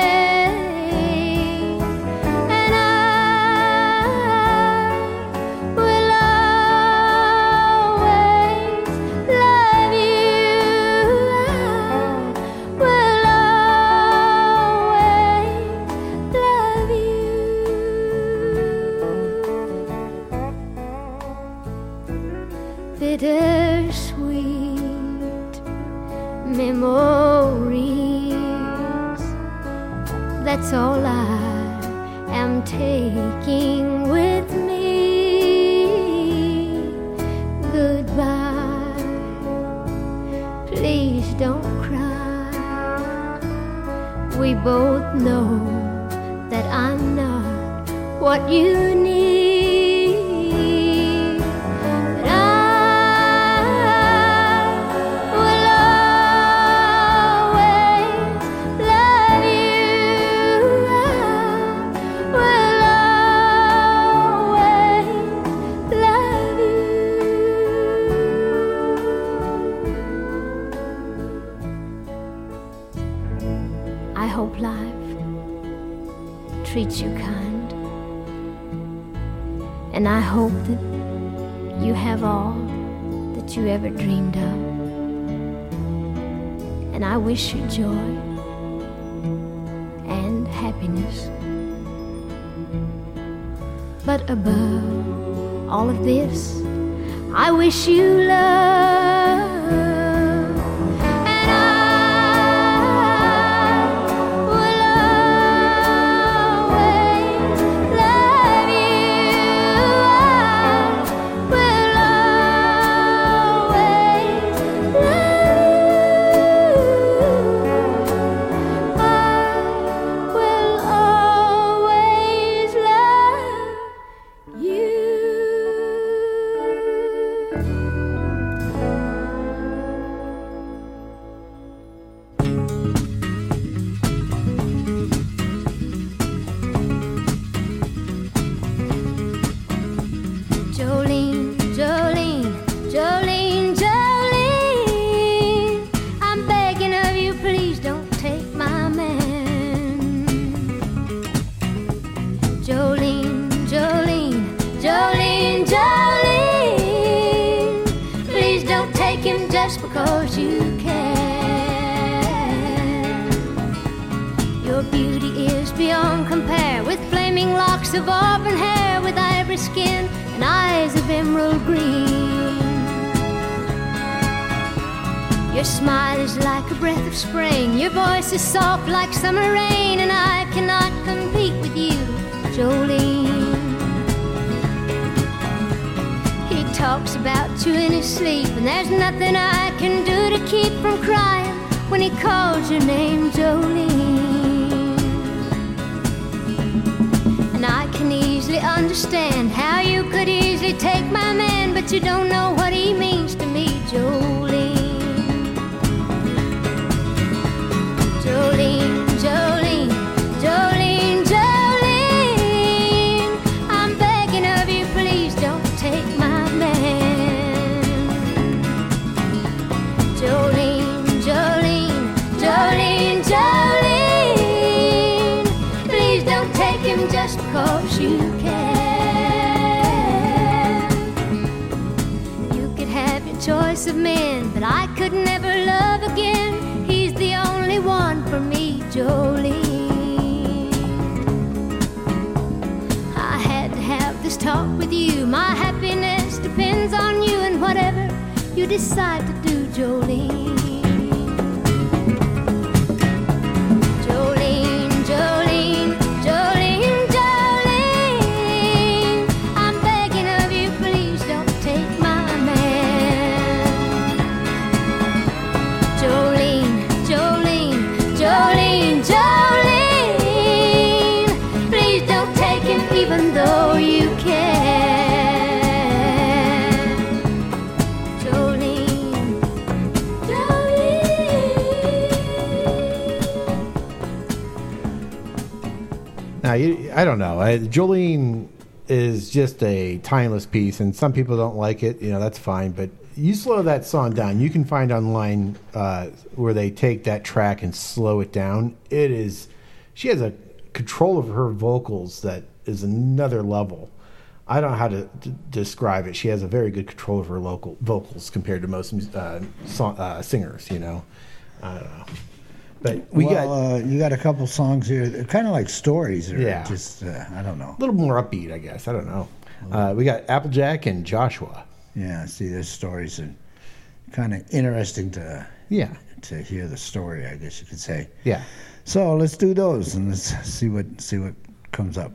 Bittersweet memories, that's all I am taking with me. Goodbye, please don't cry. We both know that I'm not what you need. And I hope that you have all that you ever dreamed of. And I wish you joy and happiness. But above all of this, I wish you love. And I will always love you. I will always love you. I will always love you. Jolene, Jolene, Jolene, Jolene, I'm begging of you, please don't take my man. Jolene, Jolene, Jolene, Jolene, please don't take him just because you can. Your beauty is beyond compare, with flaming locks of auburn hair, with ivory skin and eyes of emerald green. Your smile is like a breath of spring, your voice is soft like summer rain, and I cannot compete with you, Jolene. He talks about you in his sleep, and there's nothing I can do to keep from crying when he calls your name, Jolene. And I can easily understand how you could easily take my man, but you don't know what he means to me, Jolene. Jolene, Jolene, Jolene, Jolene, I'm begging of you, please don't take my man. Jolene, Jolene, Jolene, Jolene, please don't take him just because you can. You could have your choice of men, but I could never love again. He's the only one for me, Jolene. I had to have this talk with you. My happiness depends on you, and whatever you decide to do, Jolene. Jolene, Jolene, Jolene, Jolene, I'm begging of you, please don't take my man. Jolene, Jolene, Jolene, Jolene, please don't take him even though you can. Jolene, Jolene. Now, I don't know. Jolene is just a timeless piece, and some people don't like it. You know, that's fine. But you slow that song down. You can find online where they take that track and slow it down. It is. She has a control of her vocals that is another level. I don't know how to describe it. She has a very good control of her local vocals compared to most singers. You know, I don't know. But you got a couple songs here, they're kind of like stories, or Yeah. just I don't know. a little more upbeat, I guess. I don't know. We got Applejack and Joshua. Yeah, see, their stories are kind of interesting to hear the story, I guess you could say. Yeah. So let's do those and let's see what comes up.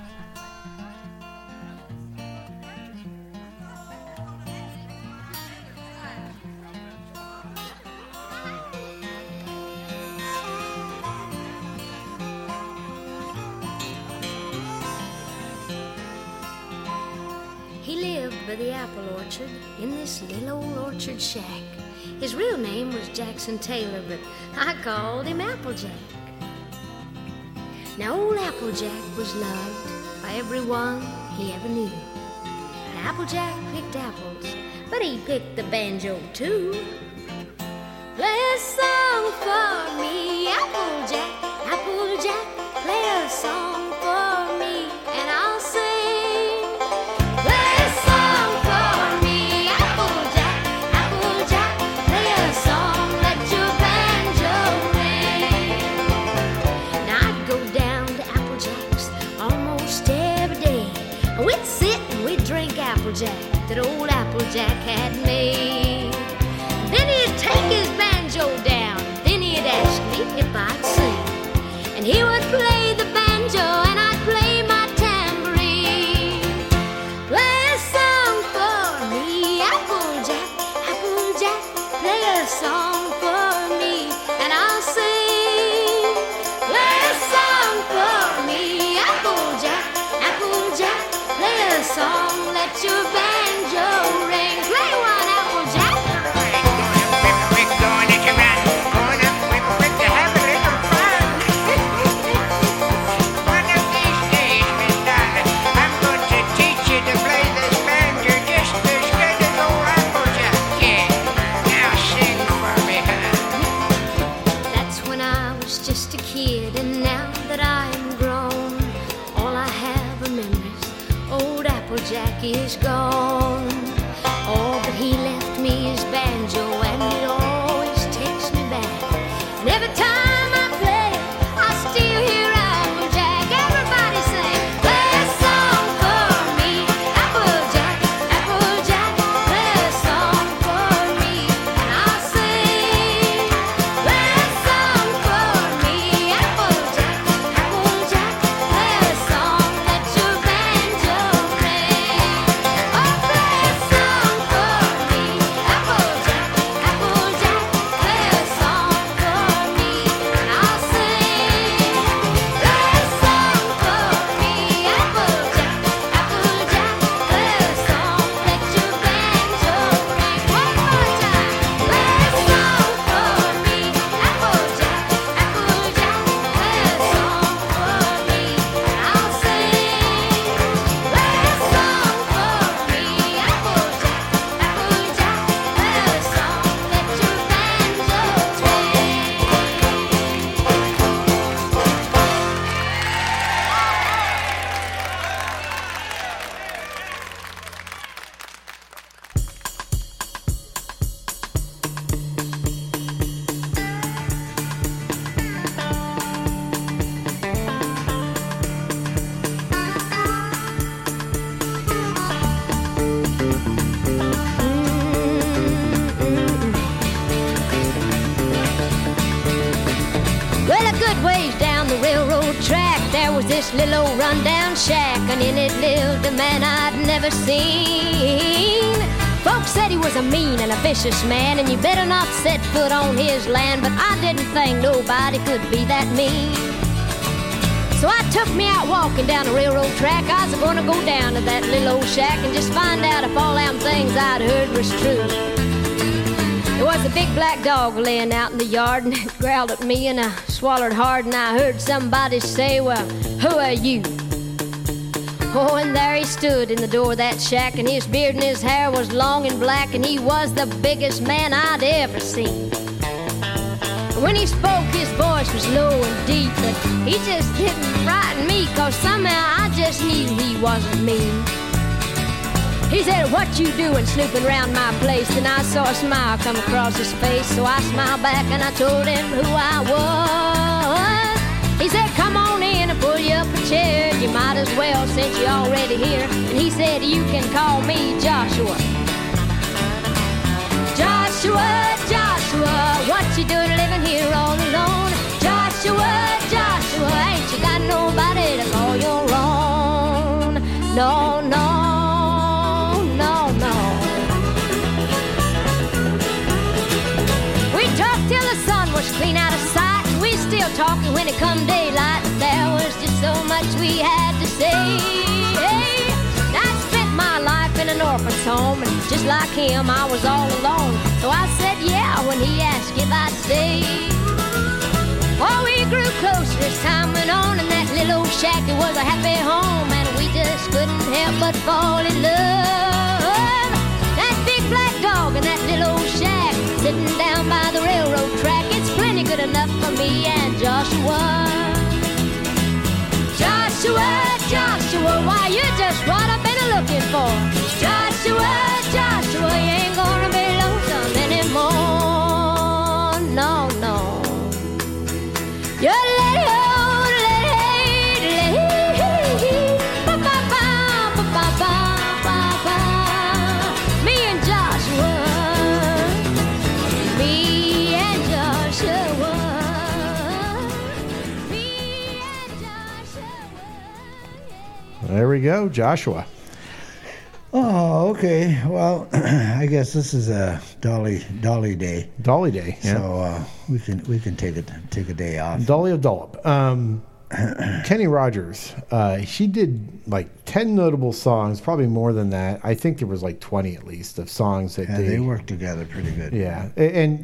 He lived by the apple orchard in this little old orchard shack. His real name was Jackson Taylor, but I called him Applejack. Now old Applejack was loved by everyone he ever knew. And Applejack picked apples, but he picked the banjo too. Play a song for me, Applejack, Applejack, play a song for me, and I'll sing. We'd sit and we'd drink Applejack that old Applejack had made. Then he'd take his banjo down, then he'd ask me if I'd sing. And he would play the banjo and I'd play my tambourine. Play a song for me, Applejack, Applejack. Play a song for me and I'll sing. Play a song for me, Applejack, Applejack. Play a song, let your banjo ring. Play one, Applejack. We're going to run, going up with to have a little fun. One of these days, Miss Dolly, I'm going to teach you to play this banjo just as good as old Applejack can. Now sing for me, huh? That's when I was just a kid, and now that I'm grown, all I have are memories. Old Applejack is gone. All that he left me is banjo, and it always takes me back. And every time I play, I still hear Applejack. Everybody sing, play a song for me, Applejack, Applejack. Play a song for me, and I'll sing. Play a song for me, Applejack, Applejack. Play a song, let your banjo ring. Oh, play a song for me, Applejack, Applejack. Play a song for me, and I'll sing. Play a song for me, Applejack, Applejack. Play a song, let your banjo ring. One more time. Play a song for me, Applejack, Applejack. Play a song for me, and I'll sing. Play a song for me, Applejack, Applejack. Play a song, let your banjo Well, a good ways down the railroad track, there was this little old rundown shack, and in it lived a man I'd never seen. Folks said he was a mean and a vicious man, and you better not set foot on his land, but I didn't think nobody could be that mean. So I took me out walking down the railroad track. I was gonna go down to that little old shack and just find out if all them things I'd heard was true. There was a big black dog laying out in the yard, and it growled at me, and I swallowed hard, and I heard somebody say, well, who are you? Oh, and there he stood in the door of that shack, and his beard and his hair was long and black, and he was the biggest man I'd ever seen. When he spoke, his voice was low and deep, but he just didn't frighten me, 'cause somehow I just knew he wasn't mean. He said, what you doing snooping around my place? And I saw a smile come across his face, so I smiled back and I told him who I was. He said, come on in and pull you up a chair. You might as well since you're already here. And he said, you can call me Joshua. Joshua, Joshua, what you doing living here all alone? Joshua, Joshua, ain't you got nobody to call your own? No, no. Clean out of sight, and we still talking when it come daylight. There was just so much we had to say. Hey, I spent my life in an orphan's home, and just like him, I was all alone. So I said yeah when he asked if I'd stay. Oh, we grew closer as time went on, and that little old shack, it was a happy home, and we just couldn't help but fall in love. That big black dog in that little old shack, sitting down by the railroad track, it's plenty good enough for me and Joshua. Joshua, Joshua, why you're just what I've been looking for. Joshua, Joshua, you ain't gonna be lonesome anymore. No, no. You're let it There we go, Joshua. Oh, okay. Well, I guess this is a Dolly Day. Dolly Day. Yeah. So we can take a day off. Dolly O'Dollop. Kenny Rogers. She did like 10 notable songs, probably more than that. I think there was like 20 at least of songs that they worked together pretty good. Yeah, and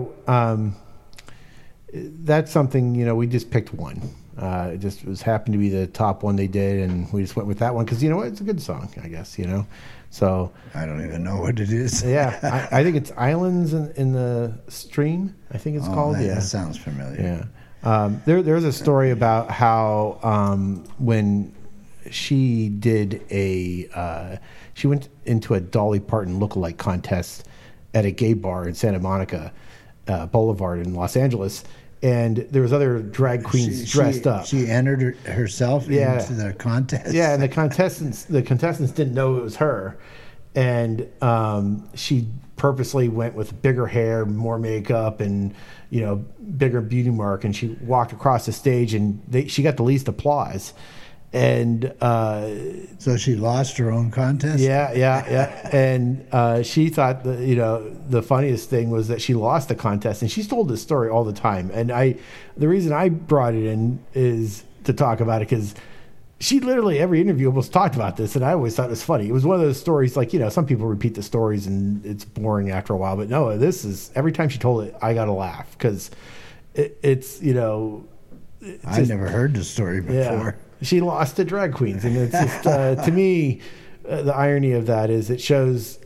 that's something we just picked one. It just happened to be the top one they did, and we just went with that one because it's a good song, I guess. So I don't even know what it is. Yeah, I think it's Islands in the Stream. I think it's called. That sounds familiar. Yeah. There's a story about how when she did she went into a Dolly Parton lookalike contest at a gay bar in Santa Monica Boulevard in Los Angeles. And there was other drag queens dressed up. She entered herself into the contest. Yeah, and the contestants didn't know it was her, and she purposely went with bigger hair, more makeup, and bigger beauty mark. And she walked across the stage, and she got the least applause. And so she lost her own contest. Yeah. And she thought the funniest thing was that she lost the contest, and she's told this story all the time. And the reason I brought it in is to talk about it because she literally every interview almost talked about this, and I always thought it was funny. It was one of those stories like some people repeat the stories and it's boring after a while, but no, this is every time she told it, I got to laugh because it's I never heard the story before. Yeah. She lost to drag queens, and it's just to me, the irony of that is it shows,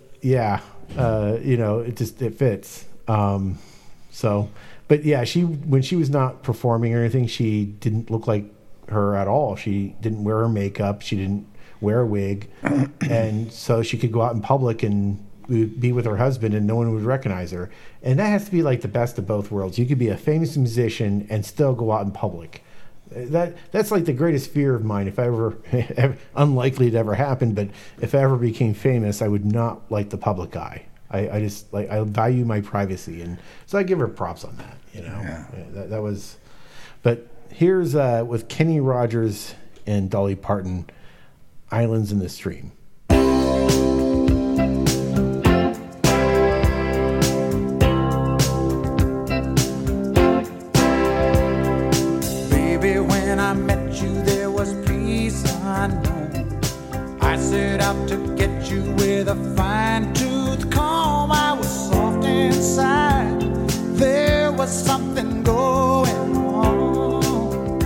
it fits. But yeah, when she was not performing or anything, she didn't look like her at all. She didn't wear her makeup, she didn't wear a wig, and so she could go out in public and be with her husband, and no one would recognize her. And that has to be like the best of both worlds. You could be a famous musician and still go out in public. That's like the greatest fear of mine. If I ever, unlikely to ever happen, but if I ever became famous, I would not like the public eye. I just I value my privacy, and so I give her props on that. Yeah. That was. But here's with Kenny Rogers and Dolly Parton, "Islands in the Stream." I met you, there was peace unknown. I set out to get you with a fine-tooth comb. I was soft inside, there was something going on.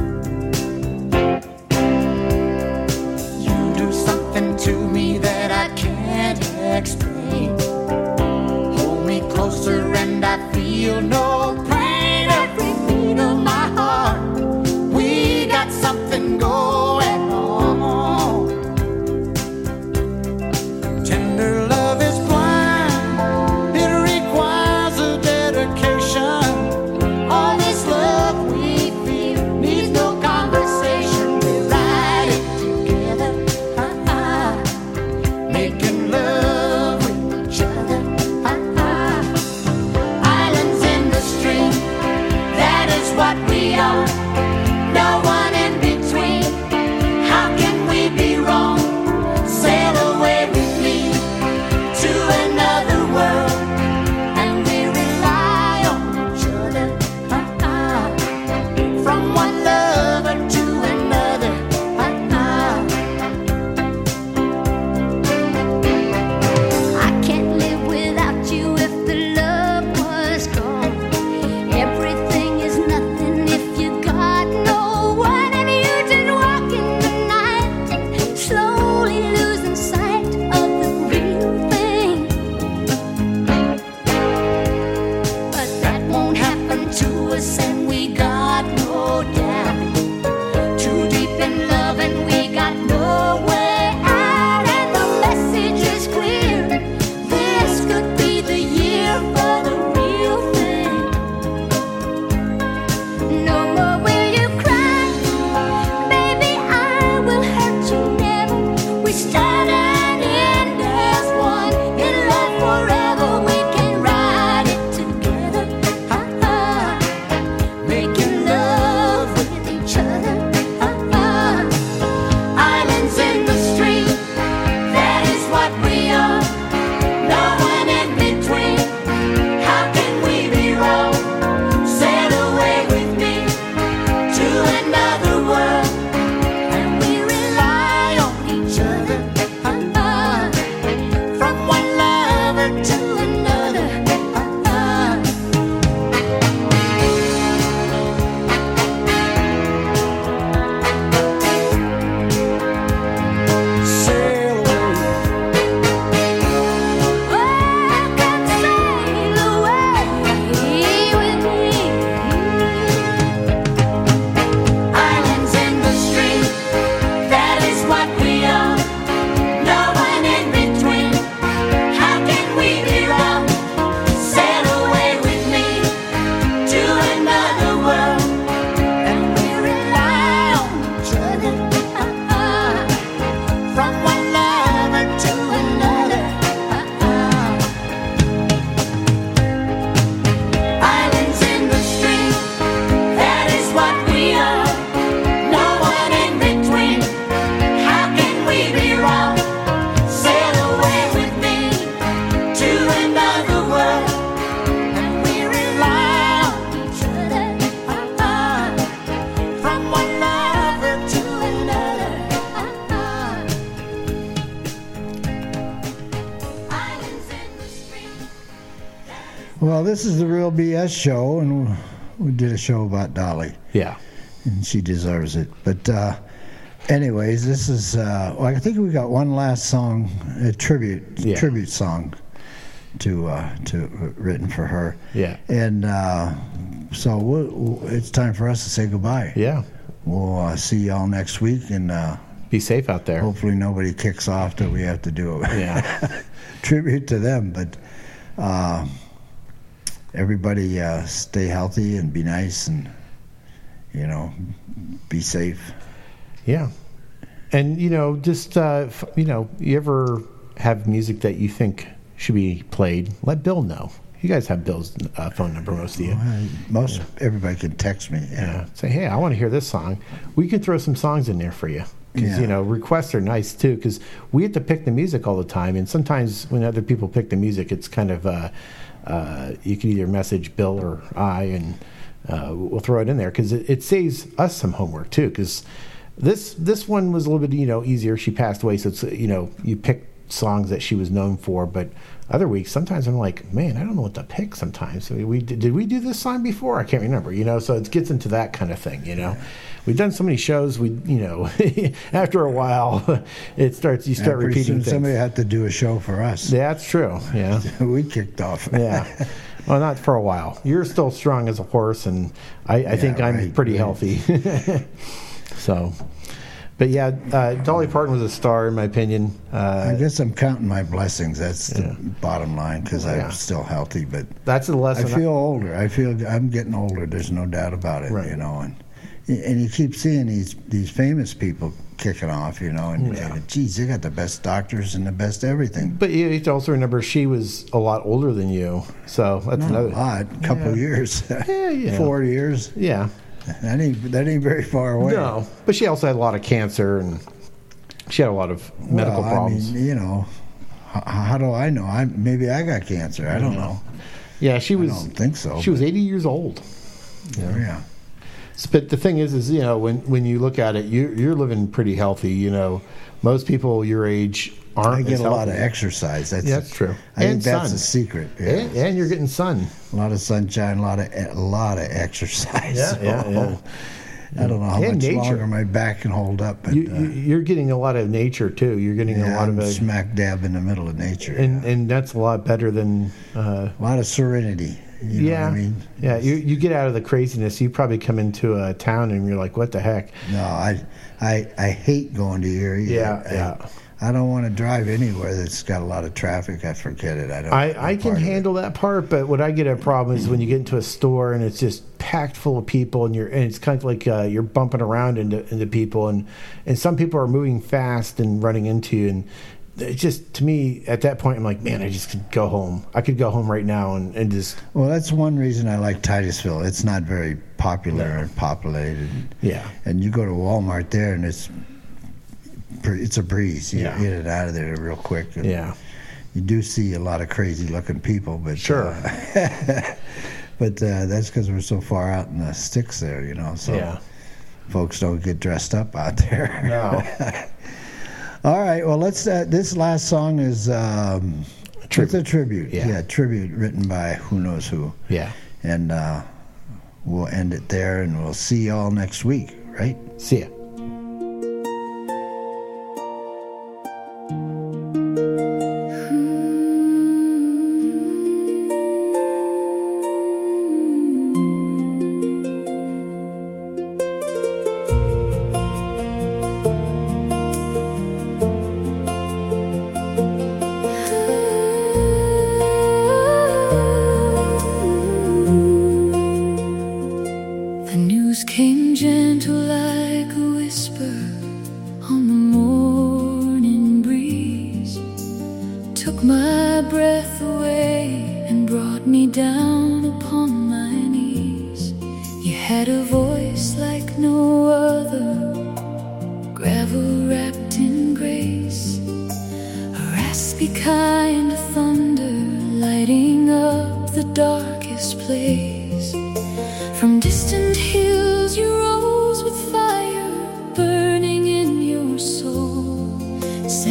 You do something to me that I can't explain. Hold me closer and I feel no pain. Every beat of my heart, something going on. Tender love is blind, it requires a dedication. Well, this is the Real BS show, and we did a show about Dolly. Yeah. And she deserves it. But anyways, this is, I think we got one last song, a tribute song to written for her. Yeah. And so it's time for us to say goodbye. Yeah. We'll see y'all next week, and be safe out there. Hopefully nobody kicks off that we have to do a tribute to them. But everybody stay healthy and be nice, and be safe. Yeah. And just you ever have music that you think should be played, let Bill know. You guys have Bill's phone number, most of you. Everybody can text me. Yeah. Say, hey, I want to hear this song. We can throw some songs in there for you. Because, requests are nice, too, because we have to pick the music all the time. And sometimes when other people pick the music, it's kind of, you can either message Bill or I, and we'll throw it in there. Because it saves us some homework, too. Because this one was a little bit, easier. She passed away, so it's, you pick songs that she was known for. But other weeks, sometimes I'm like, man, I don't know what to pick sometimes. So did we do this song before? I can't remember, so it gets into that kind of thing, We've done so many shows, after a while, you start repeating things. Somebody had to do a show for us. Yeah, that's true, yeah. We kicked off. Yeah. Well, not for a while. You're still strong as a horse, and I think I'm pretty healthy. So... But yeah, Dolly Parton was a star in my opinion. I guess I'm counting my blessings. That's the bottom line, because I'm still healthy. But that's the lesson. I feel older. I'm getting older. There's no doubt about it. Right. And you keep seeing these famous people kicking off. And geez, they got the best doctors and the best everything. But you have to also remember she was a lot older than you, so that's not another a couple of years. 4 years. Yeah. That ain't very far away. No, but she also had a lot of cancer, and she had a lot of medical problems. I mean, how do I know? Maybe I got cancer. I don't know. Yeah, she was. I don't think so. She was 80 years old. Yeah. But the thing is when you look at it, you're living pretty healthy. Most people your age aren't. I get a lot of healthy. Exercise. That's true. I think that's a secret. Yeah. And you're getting sun. A lot of sunshine, a lot of exercise. Yeah. I don't know how much longer my back can hold up. But, you're getting a lot of nature too. You're getting a lot of smack dab in the middle of nature. And that's a lot better than a lot of serenity. You know what I mean? Yeah. You get out of the craziness. You probably come into a town and you're like, what the heck? No, I hate going to Erie. Yeah. I don't want to drive anywhere that's got a lot of traffic. I forget it. I can handle that part, but what I get a problem is when you get into a store and it's just packed full of people, and it's kind of like you're bumping around into people, and some people are moving fast and running into you, and it just, to me, at that point, I'm like, man, I just could go home. I could go home right now and just... Well, that's one reason I like Titusville. It's not very popular or populated. Yeah. And you go to Walmart there, and it's a breeze. You get it out of there real quick. Yeah. You do see a lot of crazy-looking people, but... Sure. But that's because we're so far out in the sticks there, so folks don't get dressed up out there. No. All right, well, let's. This last song is it's a tribute. Yeah, tribute written by who knows who. Yeah. And we'll end it there, and we'll see y'all next week, right? See ya.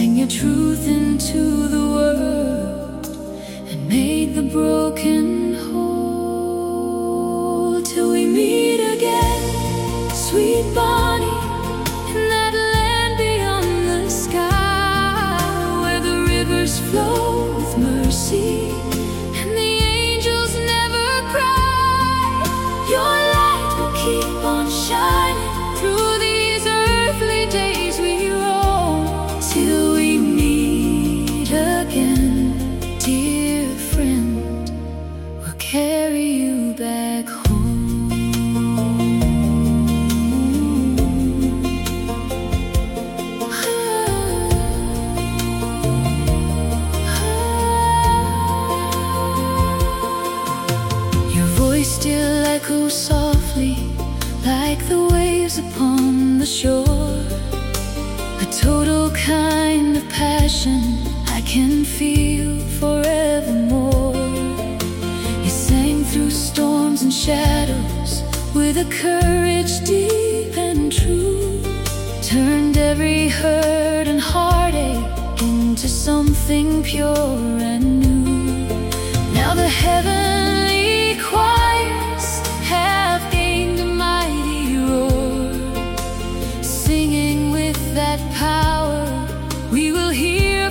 Truth into the world and made the broken whole. sweet Bonnie, in that land beyond the sky, where the rivers flow with mercy and the angels never cry. Your light will keep on shining through these earthly days we roam, till we meet again, dear friend. We'll carry you back home. Still echoes softly like the waves upon the shore, a total kind of passion I can feel forevermore. You sang through storms and shadows with a courage deep and true, turned every hurt and heartache into something pure and new. Now the heavenly choirs have gained a mighty roar, singing with that power we will hear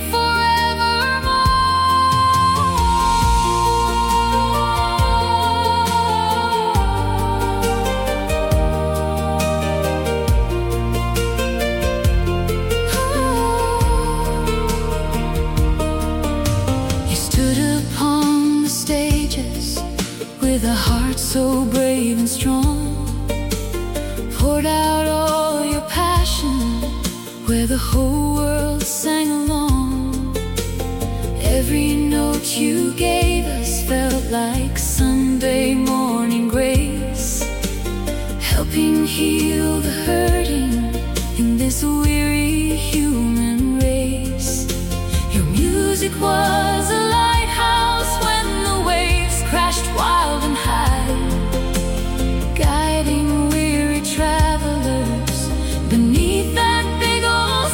with a heart so brave and strong, poured out all your passion where the whole world sang along. Every note you gave us felt like Sunday morning grace, helping heal the hurting in this weary human race. Your music was a lighthouse when the waves crashed wild and high, guiding weary travelers beneath that big old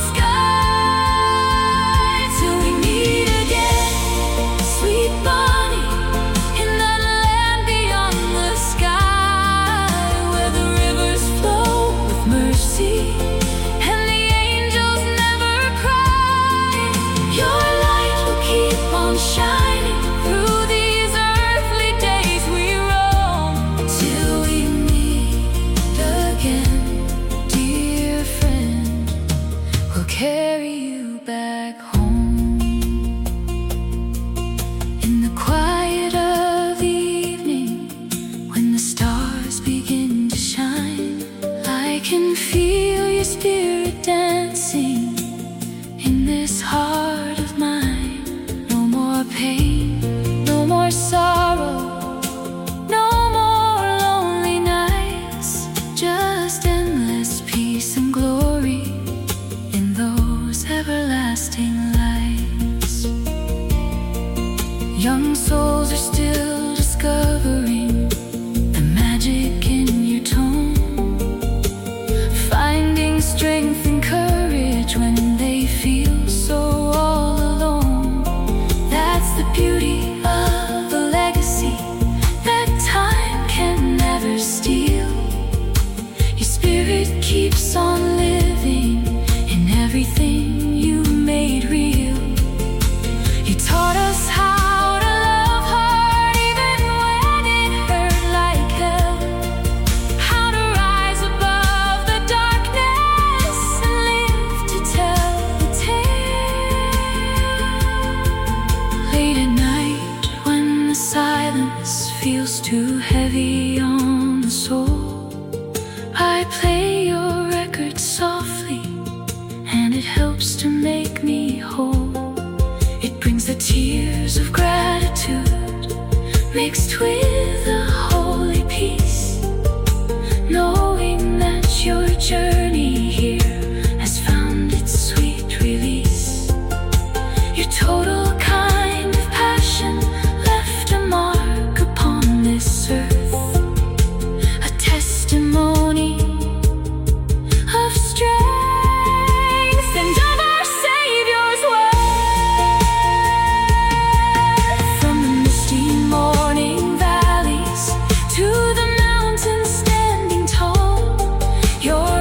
sky, till we meet again, sweet Bonnie, in that land beyond the sky, where the rivers flow with mercy and the angels never cry. Your light will keep on shining through these earthly days we roam, till we meet again, dear friend. We'll carry you back home. In the quiet of the evening, when the stars begin to shine, I can feel your spirit dancing in this heart of mine. No more pain, no more sorrow, no more lonely nights, just endless peace and glory in those everlasting lights. Young souls are still discovering the magic in your tone, finding strength and courage when they feel so all alone. That's the beauty of the legacy that time can never steal. Your spirit keeps on living in everything you made real. You taught us how to love hard even when it hurt like hell, how to rise above the darkness and live to tell the tale. Late at night when the silence feels too heavy on the soul, I play your record softly and it helps to make me whole. It brings the tears of gratitude mixed with a holy peace, knowing that your journey here has found its sweet release. Your total kind of passion left a mark upon this earth, a testimony of strength and of our Savior's word. From the misty morning valleys to the mountains standing tall, your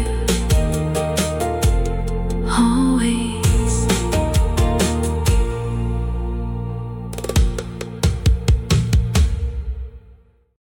you.